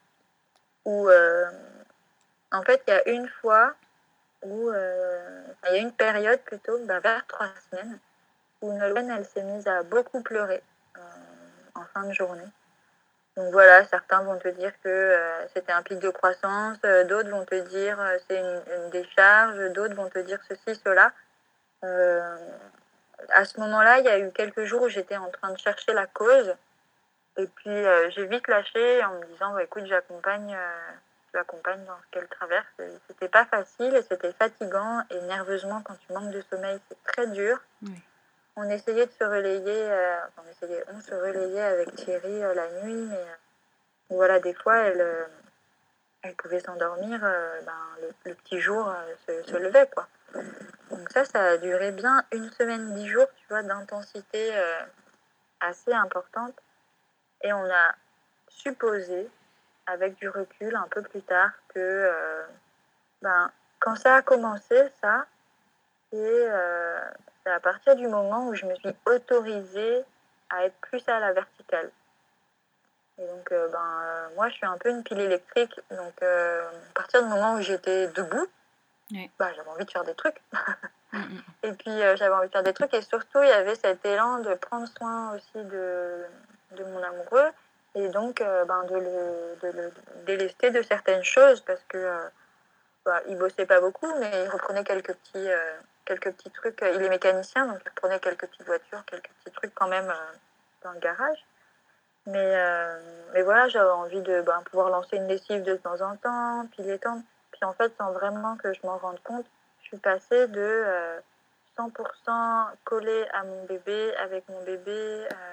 où, euh, en fait, il y a une fois où, euh, il y a une période plutôt, bah, vers trois semaines, où Nolwenn, elle s'est mise à beaucoup pleurer euh, en fin de journée. Donc voilà, certains vont te dire que euh, c'était un pic de croissance, euh, d'autres vont te dire euh, c'est une, une décharge, d'autres vont te dire ceci, cela. Euh, À ce moment-là, il y a eu quelques jours où j'étais en train de chercher la cause. Et puis, euh, j'ai vite lâché en me disant, bah, écoute, j'accompagne, euh, j'accompagne dans ce qu'elle traverse. Et c'était pas facile et c'était fatigant. Et nerveusement, quand tu manques de sommeil, c'est très dur. Oui. On essayait de se relayer, euh, enfin, on, essayait, on se relayait avec Thierry euh, la nuit. Mais euh, voilà, des fois, elle, euh, elle pouvait s'endormir. Euh, ben, le, le petit jour euh, se, se levait, quoi. Donc ça, ça a duré bien une semaine, dix jours, tu vois, d'intensité euh, assez importante. Et on a supposé, avec du recul, un peu plus tard, que euh, ben, quand ça a commencé, ça, c'est, euh, c'est à partir du moment où je me suis autorisée à être plus à la verticale. Et donc, euh, ben, euh, moi, je suis un peu une pile électrique. Donc, euh, à partir du moment où j'étais debout, oui. ben, j'avais envie de faire des trucs. Mm-hmm. Et puis, euh, j'avais envie de faire des trucs. Et surtout, il y avait cet élan de prendre soin aussi de, de mon amoureux. Et donc, euh, ben, de, le, de le délester de certaines choses. Parce que euh, bah, il bossait pas beaucoup, mais il reprenait quelques petits, euh, quelques petits trucs. Il est mécanicien, donc il reprenait quelques petites voitures, quelques petits trucs quand même euh, dans le garage. Mais, euh, mais voilà, j'avais envie de ben, pouvoir lancer une lessive de temps en temps, puis l'étendre. Puis en fait, sans vraiment que je m'en rende compte, je suis passée de euh, cent pour cent collée à mon bébé, avec mon bébé, euh,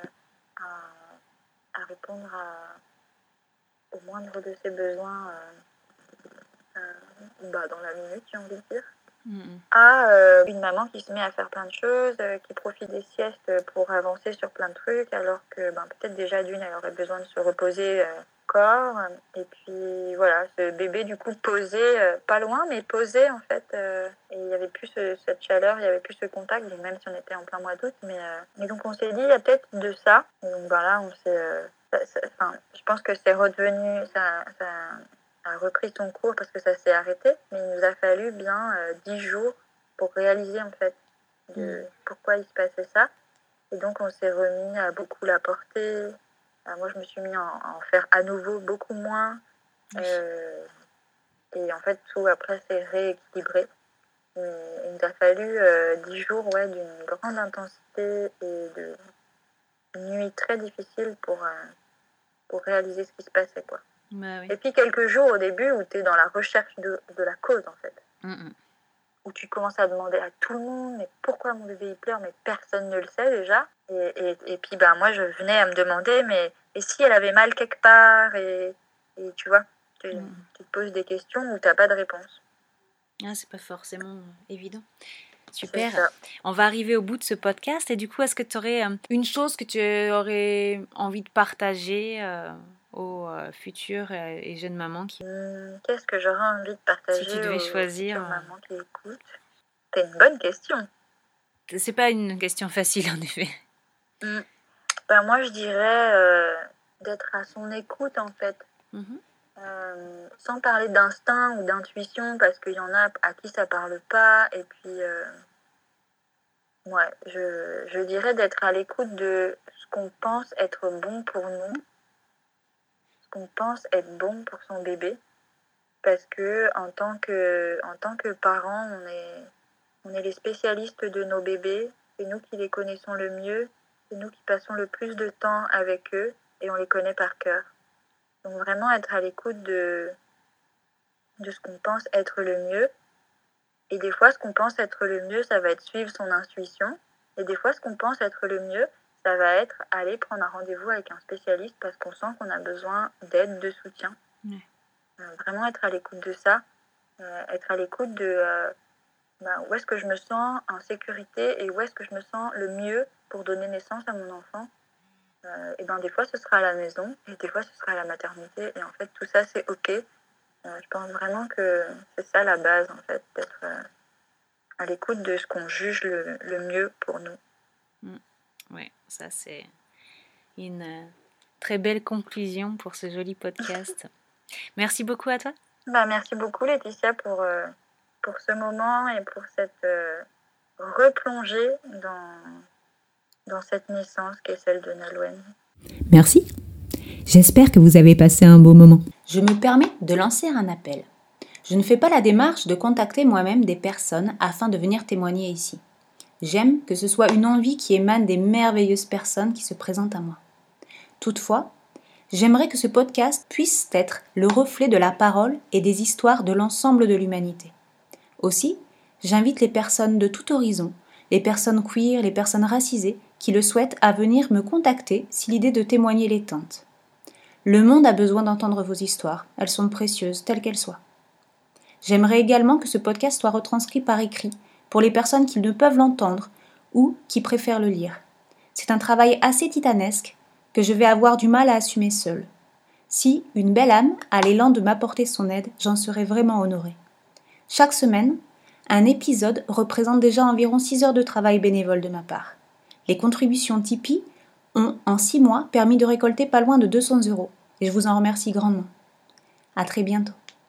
à, à répondre à, au moindre de ses besoins euh, euh, bah, dans la minute, j'ai envie de dire. Mmh. À euh, une maman qui se met à faire plein de choses, euh, qui profite des siestes pour avancer sur plein de trucs, alors que ben, peut-être déjà d'une, elle aurait besoin de se reposer euh, corps. Et puis voilà, ce bébé du coup posé, euh, pas loin, mais posé en fait. Euh, et il n'y avait plus ce, cette chaleur, il n'y avait plus ce contact, même si on était en plein mois d'août. Mais, euh, et donc on s'est dit, il y a peut-être de ça. Et donc ben, là, on s'est... Euh, ça, ça, enfin, je pense que c'est redevenu... Ça, ça, a repris son cours parce que ça s'est arrêté, mais il nous a fallu bien euh, dix jours pour réaliser en fait de mmh. pourquoi il se passait ça. Et donc on s'est remis à beaucoup la porter. Alors, moi je me suis mis à en, à en faire à nouveau beaucoup moins. Euh, et en fait tout après s'est rééquilibré. Mais il nous a fallu euh, dix jours ouais, d'une grande intensité et de nuits très difficiles pour, euh, pour réaliser ce qui se passait, quoi. Bah oui. Et puis quelques jours au début où tu es dans la recherche de, de la cause, en fait. Mm-mm. Où tu commences à demander à tout le monde, mais pourquoi mon bébé il pleure, mais personne ne le sait déjà. Et, et, et puis ben, moi, je venais à me demander, mais et si elle avait mal quelque part et, et tu vois, tu, Mm. tu te poses des questions où tu n'as pas de réponse. Ah, c'est pas forcément évident. C'est Super. ça. On va arriver au bout de ce podcast. Et du coup, est-ce que tu aurais euh, une chose que tu aurais envie de partager euh, aux euh, futures euh, et jeunes mamans qui... Hum, qu'est-ce que j'aurais envie de partager Si tu devais aux choisir, futures euh, mamans qui écoutent? C'est une bonne question. C'est pas une question facile, en effet. Hum. Ben, moi, je dirais euh, d'être à son écoute, en fait. Mhm. Euh, sans parler d'instinct ou d'intuition, parce qu'il y en a à qui ça parle pas. Et puis, euh, ouais, je, je dirais d'être à l'écoute de ce qu'on pense être bon pour nous, ce qu'on pense être bon pour son bébé. Parce que en tant que, en tant que parents, on est, on est les spécialistes de nos bébés. C'est nous qui les connaissons le mieux. C'est nous qui passons le plus de temps avec eux et on les connaît par cœur. Donc vraiment être à l'écoute de, de ce qu'on pense être le mieux. Et des fois, ce qu'on pense être le mieux, ça va être suivre son intuition. Et des fois, ce qu'on pense être le mieux, ça va être aller prendre un rendez-vous avec un spécialiste parce qu'on sent qu'on a besoin d'aide, de soutien. Ouais. Euh, vraiment être à l'écoute de ça. Euh, être à l'écoute de euh, ben, où est-ce que je me sens en sécurité et où est-ce que je me sens le mieux pour donner naissance à mon enfant. Euh, et ben des fois ce sera à la maison et des fois ce sera à la maternité et en fait tout ça c'est ok. Euh, je pense vraiment que c'est ça la base en fait, d'être euh, à l'écoute de ce qu'on juge le, le mieux pour nous. Oui, ça c'est une euh, très belle conclusion pour ce joli podcast. Merci beaucoup à toi. Ben, merci beaucoup Laetitia pour, euh, pour ce moment et pour cette euh, replongée dans, dans cette naissance qui est celle de Nolwenn. Merci. J'espère que vous avez passé un beau moment. Je me permets de lancer un appel. Je ne fais pas la démarche de contacter moi-même des personnes afin de venir témoigner ici. J'aime que ce soit une envie qui émane des merveilleuses personnes qui se présentent à moi. Toutefois, j'aimerais que ce podcast puisse être le reflet de la parole et des histoires de l'ensemble de l'humanité. Aussi, j'invite les personnes de tout horizon, les personnes queer, les personnes racisées, qui le souhaitent à venir me contacter si l'idée de témoigner les tente. Le monde a besoin d'entendre vos histoires, elles sont précieuses, telles qu'elles soient. J'aimerais également que ce podcast soit retranscrit par écrit, pour les personnes qui ne peuvent l'entendre ou qui préfèrent le lire. C'est un travail assez titanesque que je vais avoir du mal à assumer seule. Si une belle âme a l'élan de m'apporter son aide, j'en serai vraiment honorée. Chaque semaine, un épisode représente déjà environ six heures de travail bénévole de ma part. Les contributions Tipeee ont, en six mois, permis de récolter pas loin de deux cents euros. Et je vous en remercie grandement. À très bientôt.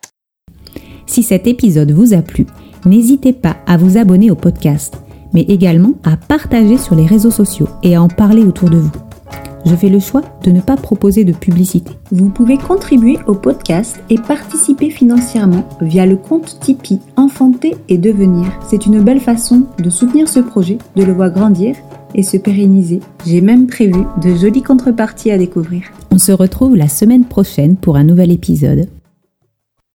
Si cet épisode vous a plu, n'hésitez pas à vous abonner au podcast, mais également à partager sur les réseaux sociaux et à en parler autour de vous. Je fais le choix de ne pas proposer de publicité. Vous pouvez contribuer au podcast et participer financièrement via le compte Tipeee Enfanter et Devenir. C'est une belle façon de soutenir ce projet, de le voir grandir et se pérenniser. J'ai même prévu de jolies contreparties à découvrir. On se retrouve la semaine prochaine pour un nouvel épisode.